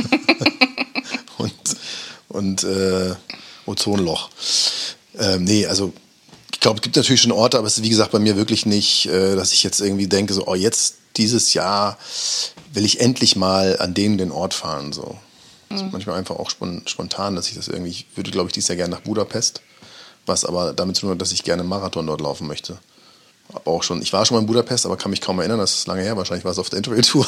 und und äh, Ozonloch. Ähm, nee, also ich glaube, es gibt natürlich schon Orte, aber es ist wie gesagt bei mir wirklich nicht, äh, dass ich jetzt irgendwie denke, so, oh, jetzt dieses Jahr will ich endlich mal an den den Ort fahren. So. Das ist mhm. manchmal einfach auch spontan, dass ich das irgendwie, ich würde glaube ich dieses Jahr gerne nach Budapest, was aber damit zu tun hat, dass ich gerne einen Marathon dort laufen möchte. Aber auch schon, ich war schon mal in Budapest, aber kann mich kaum erinnern, das ist lange her, wahrscheinlich war es auf der Interrail-Tour.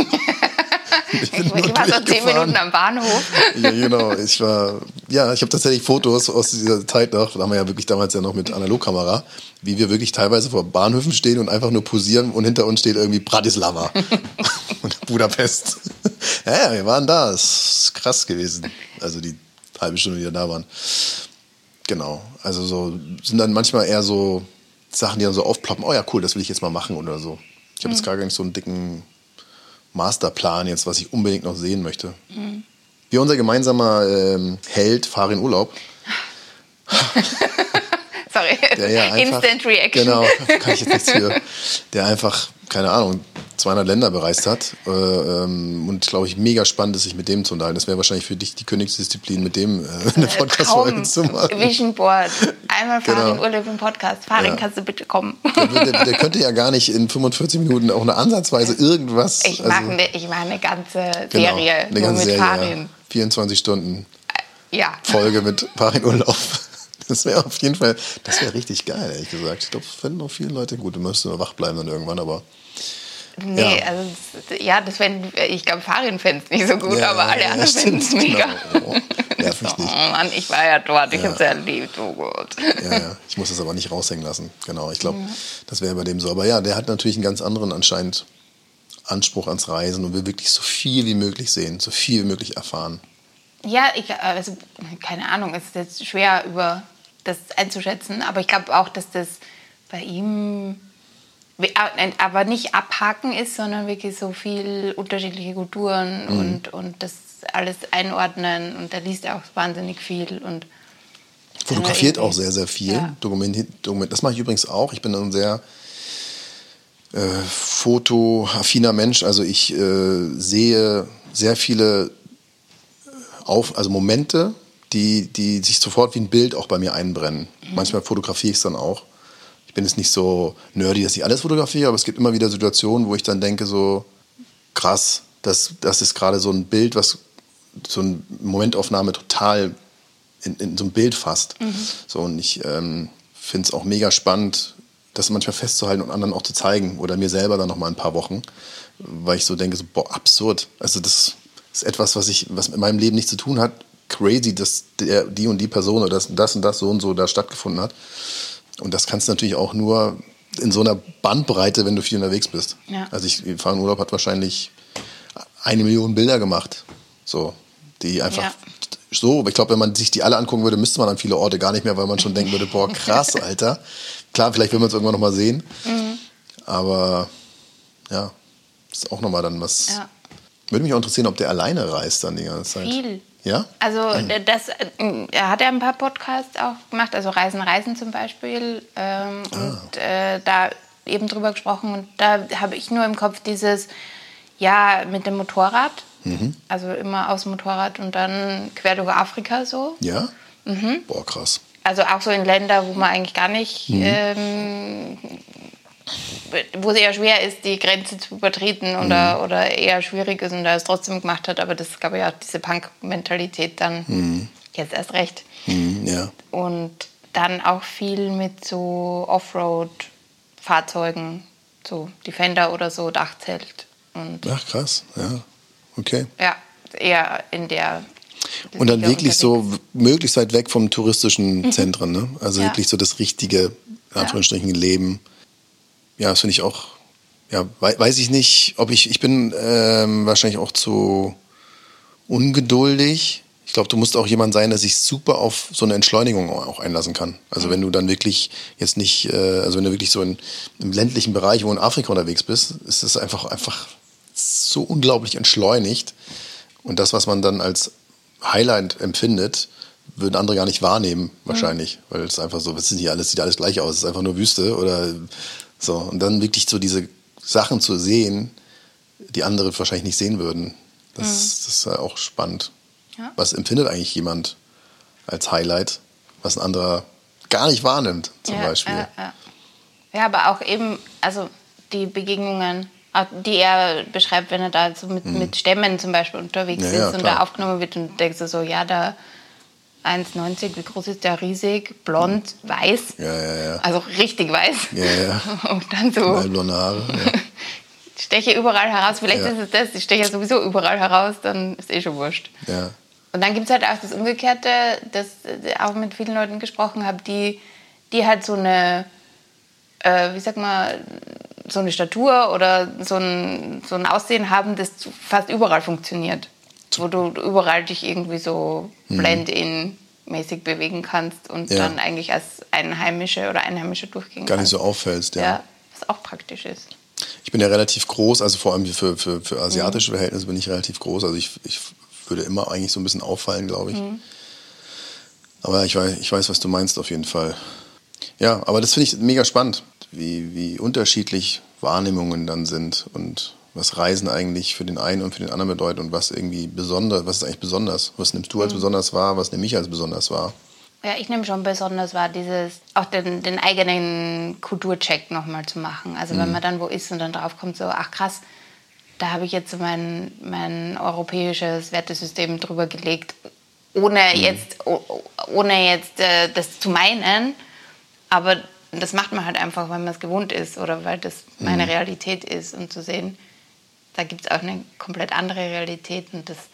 Ich, ich war so zehn Minuten am Bahnhof. Ja, genau. Ich war, ja, ich habe tatsächlich Fotos aus dieser Zeit noch, da haben wir ja wirklich damals ja noch mit Analogkamera, wie wir wirklich teilweise vor Bahnhöfen stehen und einfach nur posieren und hinter uns steht irgendwie Bratislava und Budapest. Ja, ja, wir waren da, das ist krass gewesen. Also die halbe Stunde, die wir da waren. Genau, also so sind dann manchmal eher so Sachen, die dann so aufploppen, oh ja, cool, das will ich jetzt mal machen oder so. Ich habe mhm. jetzt gar nicht so einen dicken Masterplan jetzt, was ich unbedingt noch sehen möchte. Mhm. Wie unser gemeinsamer ähm, Held, Farin Urlaub. Sorry, der ja einfach, Instant Reaction. Genau, kann ich jetzt nichts für. Der einfach, keine Ahnung, zweihundert Länder bereist hat. Äh, ähm, und, glaube ich, mega spannend ist, sich mit dem zu unterhalten. Das wäre wahrscheinlich für dich die Königsdisziplin, mit dem äh, eine Podcast-Folge zu machen. Vision Board. Einmal Farin genau. Urlaub im Podcast. Farin, ja. kannst du bitte kommen? Der, der, der könnte ja gar nicht in fünfundvierzig Minuten auch eine ansatzweise irgendwas... Ich mache also, eine, mach eine ganze Serie genau, eine nur ganze mit Serie, Farin. Ja. vierundzwanzig Stunden ja. Folge mit Farin Urlaub. Das wäre auf jeden Fall, das wäre richtig geil, ehrlich gesagt. Ich glaube, das fänden noch viele Leute gut. Du müsstest nur wach bleiben dann irgendwann, aber... Nee, ja. also ja, das fänd, ich glaube, Farin fände es nicht so gut, ja, aber alle ja, anderen fänden es mega. Genau. Oh, nerv mich nicht. Oh Mann, ich war ja dort, ich ja. habe es erlebt, oh Gott. Ja, ja, ich muss das aber nicht raushängen lassen. Genau, ich glaube, ja. das wäre bei dem so. Aber ja, der hat natürlich einen ganz anderen anscheinend Anspruch ans Reisen und will wirklich so viel wie möglich sehen, so viel wie möglich erfahren. Ja, ich, also keine Ahnung, es ist jetzt schwer über das einzuschätzen, aber ich glaube auch, dass das bei ihm aber nicht abhaken ist, sondern wirklich so viel unterschiedliche Kulturen mhm. und, und das alles einordnen und da liest er auch wahnsinnig viel und fotografiert auch sehr, sehr viel. Ja. Dokument, Dokument, das mache ich übrigens auch. Ich bin ein sehr äh, fotoaffiner Mensch, also ich äh, sehe sehr viele auf, also Momente, die, die sich sofort wie ein Bild auch bei mir einbrennen. Mhm. Manchmal fotografiere ich es dann auch. ich bin jetzt nicht so nerdy, dass ich alles fotografiere, aber es gibt immer wieder Situationen, wo ich dann denke so, krass, das, das ist gerade so ein Bild, was so eine Momentaufnahme total in, in so ein Bild fasst. Mhm. So, und ich ähm, finde es auch mega spannend, das manchmal festzuhalten und anderen auch zu zeigen oder mir selber dann noch mal ein paar Wochen, weil ich so denke, so, boah, absurd. Also das ist etwas, was ich, was mit meinem Leben nichts zu tun hat. Crazy, dass der, die und die Person oder das, das und das so und so da stattgefunden hat. Und das kannst du natürlich auch nur in so einer Bandbreite, wenn du viel unterwegs bist. Ja. Also ich fahre in Urlaub, hat wahrscheinlich eine Million Bilder gemacht. So, die einfach ja. so, aber ich glaube, wenn man sich die alle angucken würde, müsste man an viele Orte gar nicht mehr, weil man schon denken würde, boah, krass, Alter. Klar, vielleicht will man es irgendwann nochmal sehen. Mhm. Aber ja, ist auch nochmal dann was. Ja. Würde mich auch interessieren, ob der alleine reist dann die ganze Zeit. Viel. Ja? Also das, er hat ja ein paar Podcasts auch gemacht, also Reisen, Reisen zum Beispiel. Ähm, ah. Und äh, da eben drüber gesprochen. Und da habe ich nur im Kopf dieses, ja, mit dem Motorrad. Mhm. Also immer aus dem Motorrad und dann quer durch Afrika so. Ja? Mhm. Boah, krass. Also auch so in Länder, wo man eigentlich gar nicht, mhm. ähm, wo es eher schwer ist, die Grenze zu übertreten oder, mhm. oder eher schwierig ist und er es trotzdem gemacht hat. Aber das gab ja auch diese Punk-Mentalität dann mhm. jetzt erst recht. Mhm, ja. Und dann auch viel mit so Offroad-Fahrzeugen, so Defender oder so, Dachzelt. Und ach, krass, ja. Okay. Ja, eher in der... Und dann wirklich so möglichst weit weg vom touristischen mhm. Zentren, ne? Also ja. wirklich so das richtige, in Anführungsstrichen, ja. Leben. Ja, das finde ich auch, ja, weiß ich nicht, ob ich, ich bin ähm, wahrscheinlich auch zu ungeduldig. Ich glaube, du musst auch jemand sein, der sich super auf so eine Entschleunigung auch einlassen kann. Also mhm. wenn du dann wirklich jetzt nicht, äh, also wenn du wirklich so in, im ländlichen Bereich, wo in Afrika unterwegs bist, ist es einfach, einfach so unglaublich entschleunigt. Und das, was man dann als Highlight empfindet, würden andere gar nicht wahrnehmen, wahrscheinlich. Mhm. Weil es einfach so, was sind hier alles, sieht alles gleich aus, es ist einfach nur Wüste oder so. Und dann wirklich so diese Sachen zu sehen, die andere wahrscheinlich nicht sehen würden, das, mhm. das ist ja auch spannend. Ja. Was empfindet eigentlich jemand als Highlight, was ein anderer gar nicht wahrnimmt, zum ja, Beispiel? Ja, ja. ja, aber auch eben, also die Begegnungen, die er beschreibt, wenn er da so mit, mhm. mit Stämmen zum Beispiel unterwegs ja, ist ja, und da aufgenommen wird und denkst du so, ja, da eins neunzig, wie groß ist der? Riesig, blond, mhm. weiß. Ja, ja, ja. Also richtig weiß. Ja, ja. Und dann so... blonde Haare, ja. Ich steche überall heraus, vielleicht ja. ist es das, ich steche sowieso überall heraus, dann ist eh schon wurscht. Ja. Und dann gibt es halt auch das Umgekehrte, das ich auch mit vielen Leuten gesprochen habe, die, die halt so eine, äh, wie sag mal, so eine Statur oder so ein, so ein Aussehen haben, das fast überall funktioniert. Wo du überall dich irgendwie so mhm. blend-in-mäßig bewegen kannst und ja. dann eigentlich als Einheimische oder Einheimische durchgehen Gar kannst. nicht so auffällst, ja. ja. Was auch praktisch ist. Ich bin ja relativ groß, also vor allem für, für, für asiatische mhm. Verhältnisse bin ich relativ groß. Also ich, ich würde immer eigentlich so ein bisschen auffallen, glaube ich. Mhm. Aber ich weiß, ich weiß, was du meinst auf jeden Fall. Ja, aber das finde ich mega spannend, wie, wie unterschiedlich Wahrnehmungen dann sind und was Reisen eigentlich für den einen und für den anderen bedeutet und was irgendwie besonders, was ist eigentlich besonders? Was nimmst du als mhm. besonders wahr, was nehme ich als besonders wahr? Ja, ich nehme schon besonders wahr, dieses, auch den, den eigenen Kulturcheck nochmal zu machen. Also mhm. wenn man dann wo ist und dann drauf kommt, so, ach krass, da habe ich jetzt mein, mein europäisches Wertesystem drüber gelegt, ohne mhm. jetzt, ohne jetzt äh, das zu meinen, aber das macht man halt einfach, weil man es gewohnt ist oder weil das meine mhm. Realität ist und zu sehen, da gibt es auch eine komplett andere Realität und das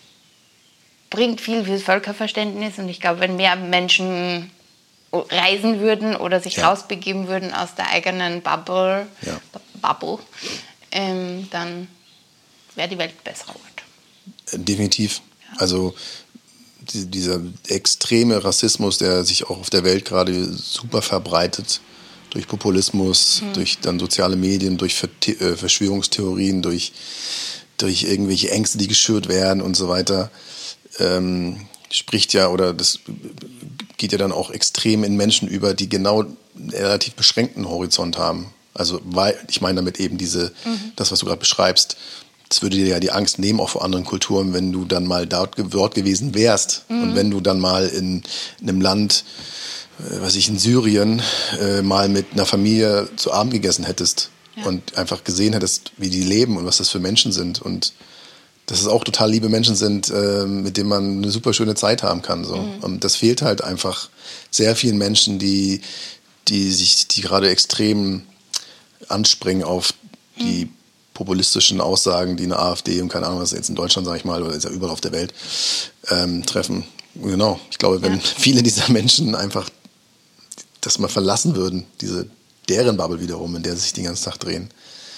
bringt viel fürs Völkerverständnis und ich glaube, wenn mehr Menschen reisen würden oder sich ja. rausbegeben würden aus der eigenen Bubble, ja. Bubble ähm, dann wäre die Welt ein besserer Ort. Definitiv. Ja. Also die, dieser extreme Rassismus, der sich auch auf der Welt gerade super verbreitet, durch Populismus, mhm. durch dann soziale Medien, durch Verschwörungstheorien, durch, durch irgendwelche Ängste, die geschürt werden und so weiter, ähm, spricht ja, oder das geht ja dann auch extrem in Menschen über, die genau einen relativ beschränkten Horizont haben. Also, weil, ich meine damit eben diese, mhm. das, was du gerade beschreibst, das würde dir ja die Angst nehmen, auch vor anderen Kulturen, wenn du dann mal dort, dort gewesen wärst. Mhm. Und wenn du dann mal in, in einem Land, äh, was ich in Syrien äh, mal mit einer Familie zu Abend gegessen hättest ja. und einfach gesehen hättest, wie die leben und was das für Menschen sind und dass es auch total liebe Menschen sind, äh, mit denen man eine super schöne Zeit haben kann. So. Mhm. Und das fehlt halt einfach sehr vielen Menschen, die, die sich, die gerade extrem anspringen auf die mhm. populistischen Aussagen, die eine AfD und keine Ahnung, was jetzt in Deutschland, sage ich mal, oder ist ja überall auf der Welt, ähm, treffen. Genau. Ich glaube, wenn ja. viele dieser Menschen einfach das mal verlassen würden, diese deren Bubble wiederum, in der sie sich den ganzen Tag drehen.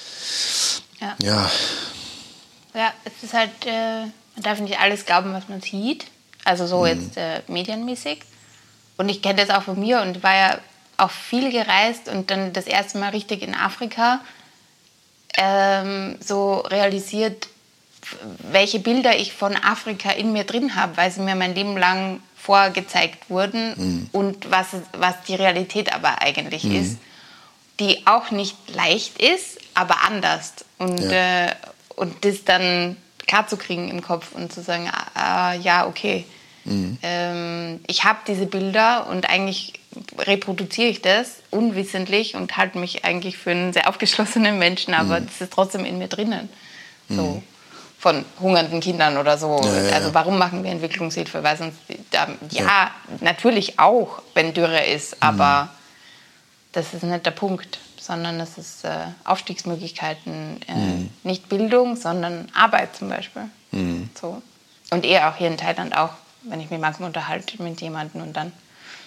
Ja. Ja. Ja, es ist halt, äh, man darf nicht alles glauben, was man sieht. Also so mhm. jetzt äh, medienmäßig. Und ich kenne das auch von mir und war ja auch viel gereist und dann das erste Mal richtig in Afrika ähm, so realisiert, welche Bilder ich von Afrika in mir drin habe, weil sie mir mein Leben lang vorgezeigt wurden mhm. und was, was die Realität aber eigentlich mhm. ist, die auch nicht leicht ist, aber anders. Und ja. äh, Und das dann klar zu kriegen im Kopf und zu sagen, ah, ja, okay, mhm. ähm, ich habe diese Bilder und eigentlich reproduziere ich das unwissentlich und halte mich eigentlich für einen sehr aufgeschlossenen Menschen, aber mhm. das ist trotzdem in mir drinnen. So mhm. von hungernden Kindern oder so. Ja, ja, also warum machen wir Entwicklungshilfe? Weil sonst, ja, ja, natürlich auch, wenn Dürre ist, aber mhm. das ist nicht der Punkt. Sondern es ist äh, Aufstiegsmöglichkeiten, äh, mhm. nicht Bildung, sondern Arbeit zum Beispiel. Mhm. So. Und eher auch hier in Thailand auch, wenn ich mich manchmal unterhalte mit jemandem und dann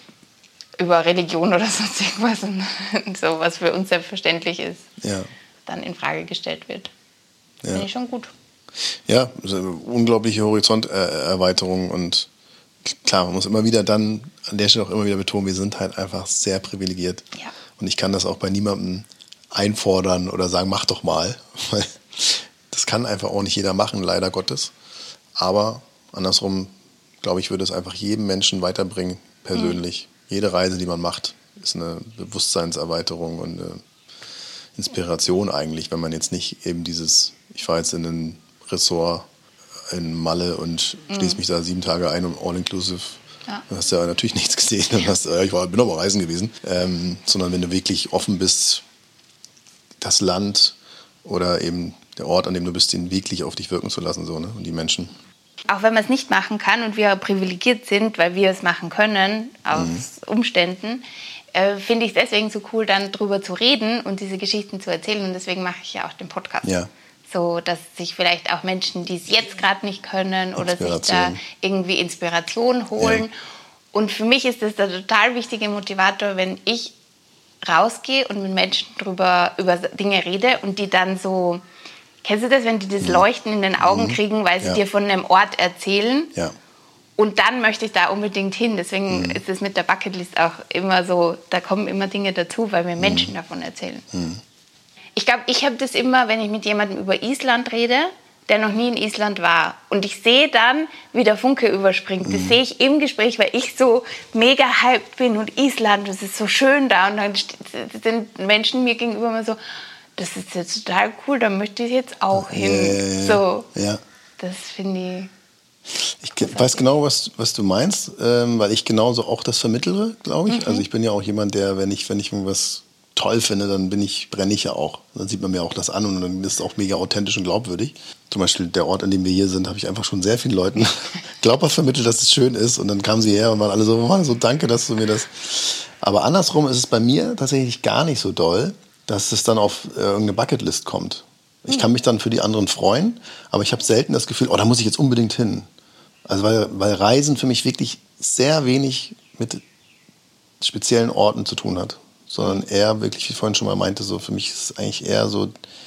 über Religion oder sonst irgendwas und so, was für uns selbstverständlich ist, ja. dann in Frage gestellt wird. Das ja. finde ich schon gut. Ja, also eine unglaubliche Horizonterweiterung und klar, man muss immer wieder dann an der Stelle auch immer wieder betonen, wir sind halt einfach sehr privilegiert. Ja. Und ich kann das auch bei niemandem einfordern oder sagen, mach doch mal. Weil das kann einfach auch nicht jeder machen, leider Gottes. Aber andersrum, glaube ich, würde es einfach jedem Menschen weiterbringen, persönlich. Mhm. Jede Reise, die man macht, ist eine Bewusstseinserweiterung und eine Inspiration eigentlich, wenn man jetzt nicht eben dieses, ich fahre jetzt in ein Ressort in Malle und schließe mich da sieben Tage ein und all-inclusive. Ja. Dann hast du ja natürlich nichts gesehen. Dann hast, äh, ich war, bin aber reisen gewesen. Ähm, sondern wenn du wirklich offen bist, das Land oder eben der Ort, an dem du bist, den wirklich auf dich wirken zu lassen, so, ne? Und die Menschen. Auch wenn man es nicht machen kann und wir privilegiert sind, weil wir es machen können, aus mhm. Umständen, äh, finde ich es deswegen so cool, dann drüber zu reden und diese Geschichten zu erzählen. Und deswegen mache ich ja auch den Podcast. Ja. So, dass sich vielleicht auch Menschen, die es jetzt gerade nicht können oder sich da irgendwie Inspiration holen. Ja. Und für mich ist das der total wichtige Motivator, wenn ich rausgehe und mit Menschen drüber, über Dinge rede und die dann so, kennst du das, wenn die das Leuchten in den Augen kriegen, weil sie ja. dir von einem Ort erzählen? Ja. Und dann möchte ich da unbedingt hin. Deswegen mhm. ist es mit der Bucketlist auch immer so, da kommen immer Dinge dazu, weil mir Menschen mhm. davon erzählen. Mhm. Ich glaube, ich habe das immer, wenn ich mit jemandem über Island rede, der noch nie in Island war. Und ich sehe dann, wie der Funke überspringt. Das mhm. sehe ich im Gespräch, weil ich so mega hyped bin. Und Island, das ist so schön da. Und dann sind Menschen mir gegenüber immer so, das ist jetzt total cool, da möchte ich jetzt auch hin. Ja, ja, ja. So, ja. Das finde ich... Ich weiß genau, was, was du meinst, ähm, weil ich genauso auch das vermittle, glaube ich. Mhm. Also ich bin ja auch jemand, der, wenn ich, wenn ich irgendwas toll finde, dann bin ich, brenne ich ja auch. Dann sieht man mir auch das an und dann ist es auch mega authentisch und glaubwürdig. Zum Beispiel der Ort, an dem wir hier sind, habe ich einfach schon sehr vielen Leuten glaubhaft vermittelt, dass es schön ist. Und dann kamen sie her und waren alle so, oh, so danke, dass du mir das... Aber andersrum ist es bei mir tatsächlich gar nicht so doll, dass es dann auf äh, irgendeine Bucketlist kommt. Ich kann mich dann für die anderen freuen, aber ich habe selten das Gefühl, oh, da muss ich jetzt unbedingt hin. Also weil, weil Reisen für mich wirklich sehr wenig mit speziellen Orten zu tun hat. Sondern eher wirklich, wie ich vorhin schon mal meinte, so für mich ist es eigentlich eher so,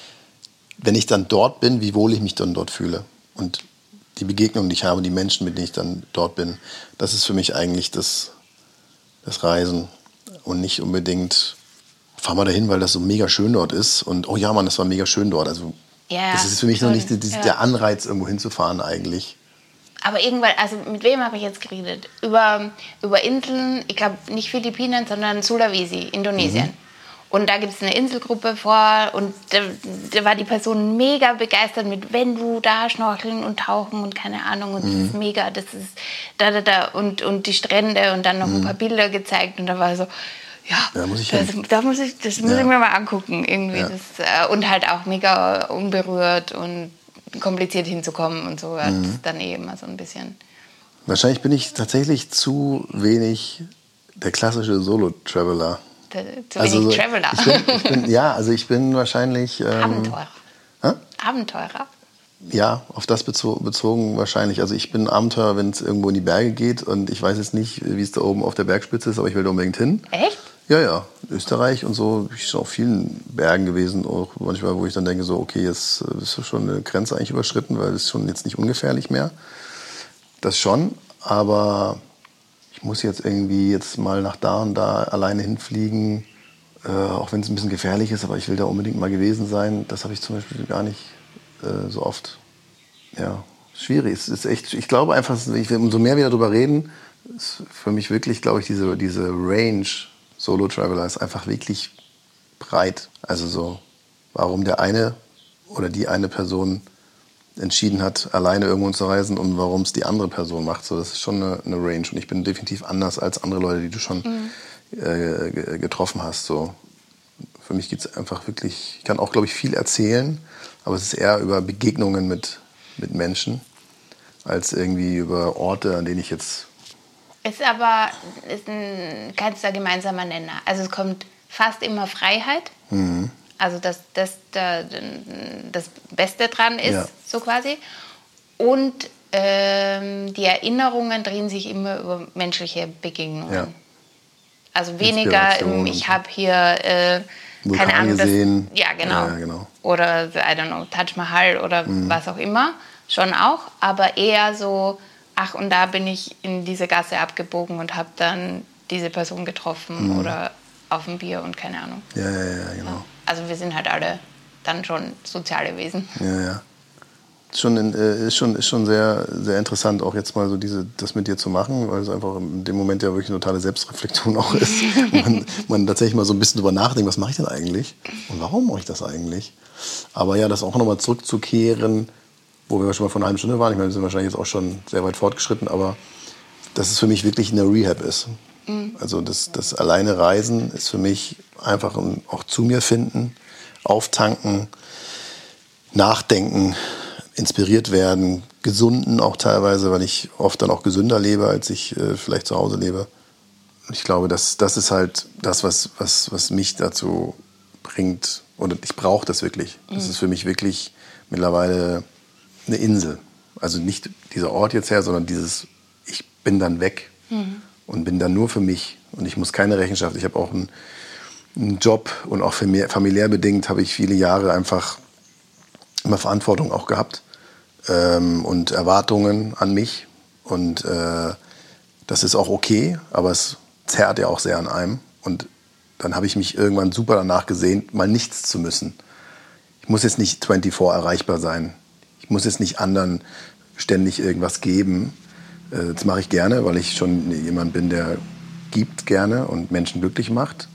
wenn ich dann dort bin, wie wohl ich mich dann dort fühle. Und die Begegnungen, die ich habe, die Menschen, mit denen ich dann dort bin, das ist für mich eigentlich das, das Reisen. Und nicht unbedingt, fahr mal dahin, weil das so mega schön dort ist. Und oh ja, Mann, das war mega schön dort. Also ja, das ist für mich schon, noch nicht die, die, ja. der Anreiz, irgendwo hinzufahren eigentlich. Aber irgendwann, also mit wem habe ich jetzt geredet? Über, über Inseln, ich glaube nicht Philippinen, sondern Sulawesi, Indonesien. Mhm. Und da gibt es eine Inselgruppe vor und da, da war die Person mega begeistert mit, wenn du da schnorcheln und tauchen und keine Ahnung und mhm. das ist mega, das ist da, da, da und, und die Strände und dann noch mhm. ein paar Bilder gezeigt und da war so, ja, da muss ich, das, da muss ich, das muss ja. ich mir mal angucken irgendwie. Ja. Das, und halt auch mega unberührt und kompliziert hinzukommen und so, mhm. das ist dann eh immer so ein bisschen. Wahrscheinlich bin ich tatsächlich zu wenig der klassische Solo-Traveler. Zu wenig also, Traveler. Ich bin, ich bin, ja, also ich bin wahrscheinlich... Ähm, Abenteurer. Hä? Abenteurer. Ja, auf das bezo- bezogen wahrscheinlich. Also ich bin Abenteurer, wenn es irgendwo in die Berge geht und ich weiß jetzt nicht, wie es da oben auf der Bergspitze ist, aber ich will da unbedingt hin. Echt? Ja, ja. Österreich und so. Ich bin schon auf vielen Bergen gewesen, auch manchmal, wo ich dann denke, so, okay, jetzt ist schon eine Grenze eigentlich überschritten, weil es ist schon jetzt nicht ungefährlich mehr. Das schon, aber ich muss jetzt irgendwie jetzt mal nach da und da alleine hinfliegen, äh, auch wenn es ein bisschen gefährlich ist, aber ich will da unbedingt mal gewesen sein. Das habe ich zum Beispiel gar nicht äh, so oft. Ja, schwierig. Es ist echt, ich glaube einfach, ich will umso mehr wir darüber reden, ist für mich wirklich, glaube ich, diese, diese Range Solo-Traveler ist einfach wirklich breit. Also so, warum der eine oder die eine Person entschieden hat, alleine irgendwo zu reisen und warum es die andere Person macht. So, das ist schon eine, eine Range. Und ich bin definitiv anders als andere Leute, die du schon mhm. äh, getroffen hast. So. Für mich geht es einfach wirklich, ich kann auch, glaube ich, viel erzählen, aber es ist eher über Begegnungen mit, mit Menschen, als irgendwie über Orte, an denen ich jetzt... Ist aber ist ein kleinster gemeinsamer Nenner. Also es kommt fast immer Freiheit. Mhm. Also dass das das Beste dran ist, ja. so quasi. Und ähm, die Erinnerungen drehen sich immer über menschliche Begegnungen. Ja. Also weniger, im, ich habe hier, äh, keine Ahnung, das, ja, genau. Ja, genau. Oder, I don't know, Taj Mahal oder mhm. was auch immer. Schon auch, aber eher so, ach, und da bin ich in diese Gasse abgebogen und habe dann diese Person getroffen mhm. oder auf ein Bier und keine Ahnung. Ja, ja, ja, genau. Ja. Also wir sind halt alle dann schon soziale Wesen. Ja, ja. Ist schon, ist schon, ist schon sehr, sehr interessant, auch jetzt mal so diese, das mit dir zu machen, weil es einfach in dem Moment ja wirklich eine totale Selbstreflexion auch ist. man, man tatsächlich mal so ein bisschen drüber nachdenkt, was mache ich denn eigentlich? Und warum mache ich das eigentlich? Aber ja, das auch nochmal zurückzukehren, wo wir schon mal vor einer halben Stunde waren. Ich meine, wir sind wahrscheinlich jetzt auch schon sehr weit fortgeschritten, aber dass es für mich wirklich eine Rehab ist. Mhm. Also das, das alleine Reisen ist für mich einfach ein, auch zu mir finden, auftanken, nachdenken, inspiriert werden, gesunden auch teilweise, weil ich oft dann auch gesünder lebe, als ich äh, vielleicht zu Hause lebe. Und ich glaube, das, das ist halt das, was, was, was mich dazu bringt. Und ich brauche das wirklich. Das mhm. ist für mich wirklich mittlerweile eine Insel. Also nicht dieser Ort jetzt her, sondern dieses, ich bin dann weg mhm. und bin dann nur für mich. Und ich muss keine Rechenschaft. Ich habe auch einen, einen Job und auch familiär bedingt habe ich viele Jahre einfach immer Verantwortung auch gehabt ähm, und Erwartungen an mich. Und äh, das ist auch okay, aber es zerrt ja auch sehr an einem. Und dann habe ich mich irgendwann super danach gesehnt, mal nichts zu müssen. Ich muss jetzt nicht vierundzwanzig erreichbar sein. Ich muss jetzt nicht anderen ständig irgendwas geben. Äh, das mache ich gerne, weil ich schon jemand bin, der gibt gerne und Menschen glücklich macht.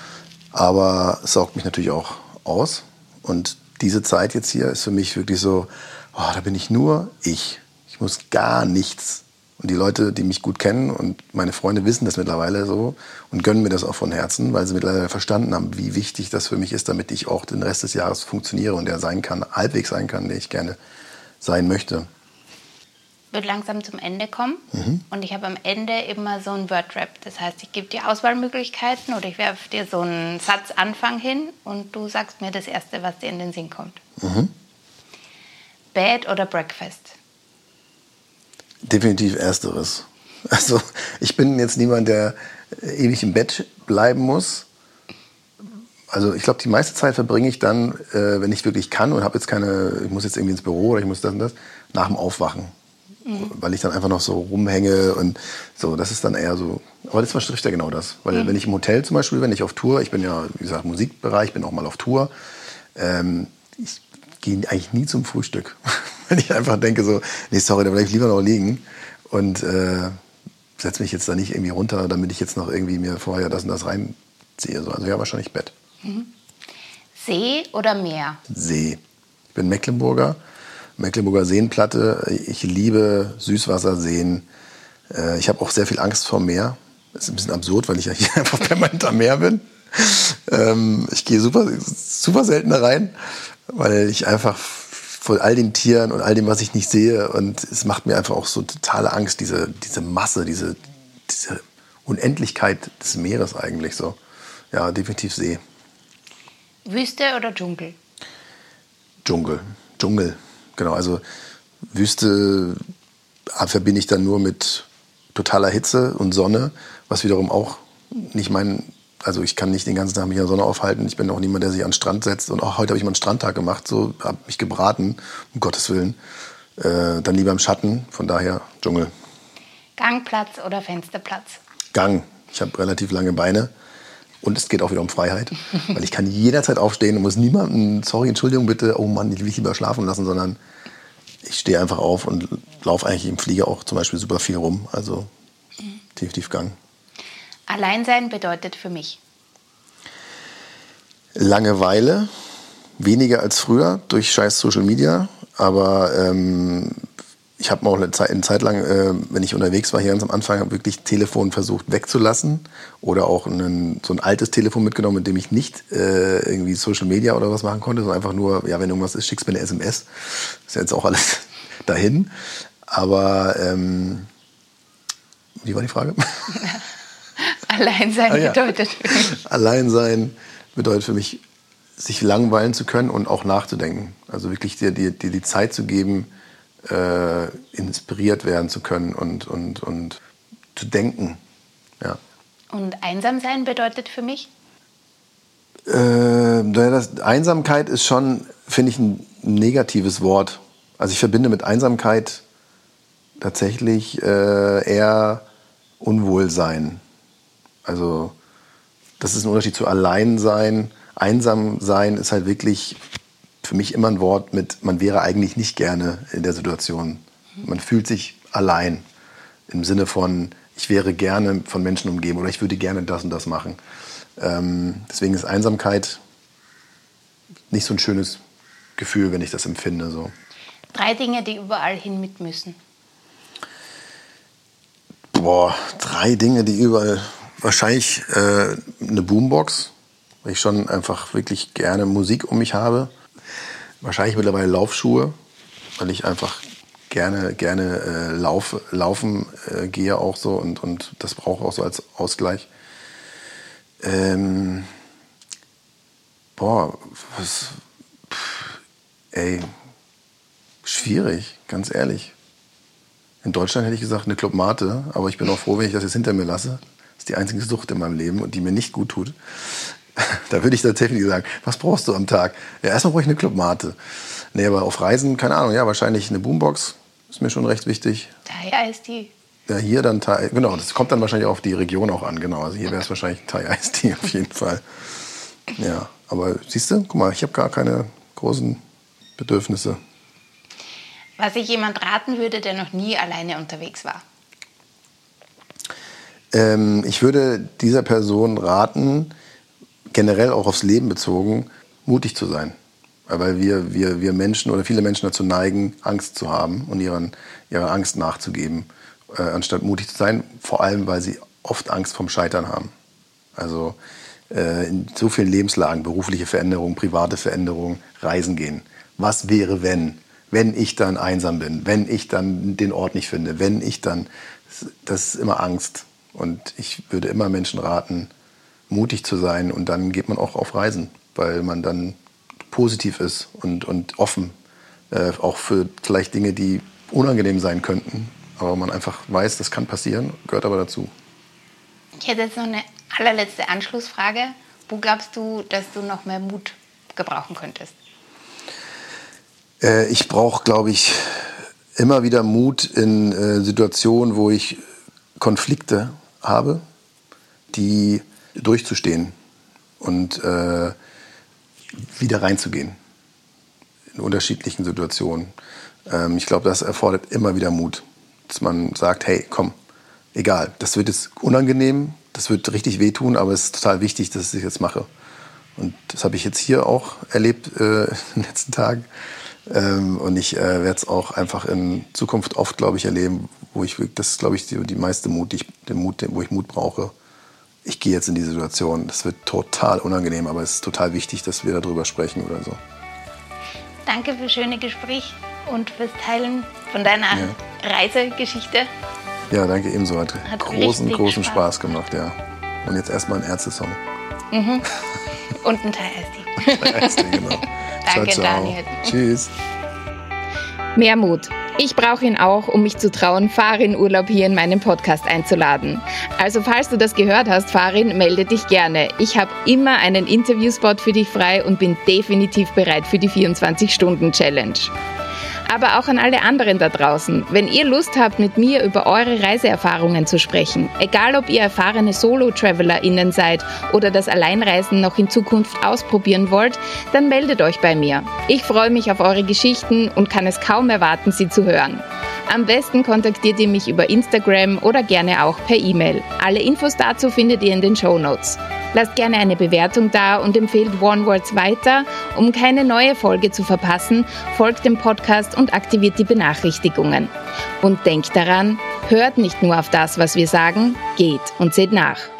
Aber es saugt mich natürlich auch aus. Und diese Zeit jetzt hier ist für mich wirklich so, oh, da bin ich nur ich. Ich muss gar nichts. Und die Leute, die mich gut kennen und meine Freunde wissen das mittlerweile so und gönnen mir das auch von Herzen, weil sie mittlerweile verstanden haben, wie wichtig das für mich ist, damit ich auch den Rest des Jahres funktioniere und der sein kann, halbwegs sein kann, der ich gerne sein möchte. Wird langsam zum Ende kommen mhm. und ich habe am Ende immer so ein Wordrap. Das heißt, ich gebe dir Auswahlmöglichkeiten oder ich werfe dir so einen Satzanfang hin und du sagst mir das Erste, was dir in den Sinn kommt. Mhm. Bed oder Breakfast? Definitiv Ersteres. Also ich bin jetzt niemand, der ewig im Bett bleiben muss. Also ich glaube, die meiste Zeit verbringe ich dann, äh, wenn ich wirklich kann und habe jetzt keine, ich muss jetzt irgendwie ins Büro oder ich muss das und das, nach dem Aufwachen. Mhm. Weil ich dann einfach noch so rumhänge und so, das ist dann eher so, aber das trifft ja genau das. Weil mhm. wenn ich im Hotel zum Beispiel, wenn ich auf Tour, ich bin ja, wie gesagt, Musikbereich, bin auch mal auf Tour, ähm, ich gehe eigentlich nie zum Frühstück. Wenn ich einfach denke so, nee, sorry, da bleibe ich lieber noch liegen und äh, setze mich jetzt da nicht irgendwie runter, damit ich jetzt noch irgendwie mir vorher das und das reinziehe. So. Also ja, wahrscheinlich Bett. Mhm. See oder Meer? See. Ich bin Mecklenburger, Mecklenburger Seenplatte. Ich liebe Süßwasserseen. Ich habe auch sehr viel Angst vor Meer. Das ist ein bisschen absurd, weil ich ja hier einfach permanent am Meer bin. Ich gehe super, super selten da rein, weil ich einfach vor all den Tieren und all dem, was ich nicht sehe, und es macht mir einfach auch so totale Angst, diese, diese Masse, diese, diese Unendlichkeit des Meeres eigentlich so. Ja, definitiv See. Wüste oder Dschungel? Dschungel. Dschungel, genau. Also Wüste verbinde ich dann nur mit totaler Hitze und Sonne, was wiederum auch nicht mein, also ich kann nicht den ganzen Tag mich in der Sonne aufhalten. Ich bin auch niemand, der sich an den Strand setzt. Und auch heute habe ich mal einen Strandtag gemacht, so habe mich gebraten, um Gottes Willen. Äh, dann lieber im Schatten, von daher Dschungel. Gangplatz oder Fensterplatz? Gang. Ich habe relativ lange Beine. Und es geht auch wieder um Freiheit, weil ich kann jederzeit aufstehen und muss niemandem, sorry, Entschuldigung bitte, oh Mann, ich will lieber schlafen lassen, sondern ich stehe einfach auf und laufe eigentlich im Flieger auch zum Beispiel super viel rum. Also mhm. definitiv Gang. Alleinsein bedeutet für mich? Langeweile, weniger als früher durch scheiß Social Media, aber ähm, ich habe auch eine Zeit, eine Zeit lang, äh, wenn ich unterwegs war, hier ganz am Anfang, habe wirklich Telefon versucht wegzulassen oder auch einen, so ein altes Telefon mitgenommen, mit dem ich nicht äh, irgendwie Social Media oder was machen konnte, sondern einfach nur, ja, wenn irgendwas ist, schickst mir eine S M S. Ist ja jetzt auch alles dahin. Aber, ähm, wie war die Frage? Alleinsein ah, ja. bedeutet für mich. Alleinsein bedeutet für mich, sich langweilen zu können und auch nachzudenken. Also wirklich dir die, die, die Zeit zu geben, Äh, inspiriert werden zu können und, und, und zu denken. Ja. Und einsam sein bedeutet für mich? Äh, das, Einsamkeit ist schon, finde ich, ein negatives Wort. Also ich verbinde mit Einsamkeit tatsächlich äh, eher Unwohlsein. Also das ist ein Unterschied zu Alleinsein. Einsam sein ist halt wirklich für mich immer ein Wort mit, man wäre eigentlich nicht gerne in der Situation. Man fühlt sich allein im Sinne von, ich wäre gerne von Menschen umgeben oder ich würde gerne das und das machen. Ähm, deswegen ist Einsamkeit nicht so ein schönes Gefühl, wenn ich das empfinde. So. Drei Dinge, die überall hin mit müssen. Boah, drei Dinge, die überall... Wahrscheinlich äh, eine Boombox, weil ich schon einfach wirklich gerne Musik um mich habe. Wahrscheinlich mittlerweile Laufschuhe, weil ich einfach gerne, gerne äh, lauf, laufen äh, gehe auch so und, und das brauche auch so als Ausgleich. Ähm, boah, was, pff, ey, schwierig, ganz ehrlich. In Deutschland hätte ich gesagt eine Clubmate, aber ich bin auch froh, wenn ich das jetzt hinter mir lasse. Das ist die einzige Sucht in meinem Leben und die mir nicht gut tut. Da würde ich tatsächlich sagen, was brauchst du am Tag? Ja, erstmal brauche ich eine Clubmate. Nee, aber auf Reisen, keine Ahnung, ja, wahrscheinlich eine Boombox ist mir schon recht wichtig. Thai Iced Tea. Ja, hier dann Thai, genau, das kommt dann wahrscheinlich auf die Region auch an, genau. Also hier wäre es wahrscheinlich Thai Iced Tea auf jeden Fall. Ja, aber siehst du, guck mal, ich habe gar keine großen Bedürfnisse. Was ich jemand raten würde, der noch nie alleine unterwegs war? Ähm, ich würde dieser Person raten, generell auch aufs Leben bezogen, mutig zu sein. Weil wir, wir, wir Menschen oder viele Menschen dazu neigen, Angst zu haben und ihren, ihrer Angst nachzugeben, äh, anstatt mutig zu sein. Vor allem, weil sie oft Angst vorm Scheitern haben. Also äh, in so vielen Lebenslagen, berufliche Veränderungen, private Veränderungen, Reisen gehen. Was wäre, wenn? Wenn ich dann einsam bin, wenn ich dann den Ort nicht finde, wenn ich dann... Das ist immer Angst. Und ich würde immer Menschen raten, mutig zu sein. Und dann geht man auch auf Reisen, weil man dann positiv ist und, und offen. Äh, auch für vielleicht Dinge, die unangenehm sein könnten. Aber man einfach weiß, das kann passieren, gehört aber dazu. Ich hätte jetzt noch eine allerletzte Anschlussfrage. Wo glaubst du, dass du noch mehr Mut gebrauchen könntest? Äh, ich brauche, glaube ich, immer wieder Mut in äh, Situationen, wo ich Konflikte habe, die durchzustehen und äh, wieder reinzugehen in unterschiedlichen Situationen. Ähm, ich glaube, das erfordert immer wieder Mut, dass man sagt, hey, komm, egal, das wird jetzt unangenehm, das wird richtig wehtun, aber es ist total wichtig, dass ich das jetzt mache. Und das habe ich jetzt hier auch erlebt äh, in den letzten Tagen. Ähm, und ich äh, werde es auch einfach in Zukunft oft, glaube ich, erleben, wo ich wirklich, das ist, glaube ich, die, die meiste Mut, die ich, den Mut, wo ich Mut brauche. Ich gehe jetzt in diese Situation. Das wird total unangenehm, aber es ist total wichtig, dass wir darüber sprechen oder so. Danke für das schöne Gespräch und fürs Teilen von deiner ja. Reisegeschichte. Ja, danke ebenso. Hat, Hat großen, großen Spaß. Spaß gemacht, ja. Und jetzt erstmal ein Ärzte-Song. Mhm. Und ein Thai Eistee. Thai Eistee, genau. Danke, ciao, ciao. Daniel. Tschüss. Mehr Mut. Ich brauche ihn auch, um mich zu trauen, Farin Urlaub hier in meinen Podcast einzuladen. Also falls du das gehört hast, Farin, melde dich gerne. Ich habe immer einen Interviewspot für dich frei und bin definitiv bereit für die vierundzwanzig-Stunden-Challenge. Aber auch an alle anderen da draußen, wenn ihr Lust habt, mit mir über eure Reiseerfahrungen zu sprechen, egal ob ihr erfahrene Solo-TravelerInnen seid oder das Alleinreisen noch in Zukunft ausprobieren wollt, dann meldet euch bei mir. Ich freue mich auf eure Geschichten und kann es kaum erwarten, sie zu hören. Am besten kontaktiert ihr mich über Instagram oder gerne auch per E-Mail. Alle Infos dazu findet ihr in den Shownotes. Lasst gerne eine Bewertung da und empfehlt OneWords weiter. Um keine neue Folge zu verpassen, folgt dem Podcast und aktiviert die Benachrichtigungen. Und denkt daran, hört nicht nur auf das, was wir sagen, geht und seht nach.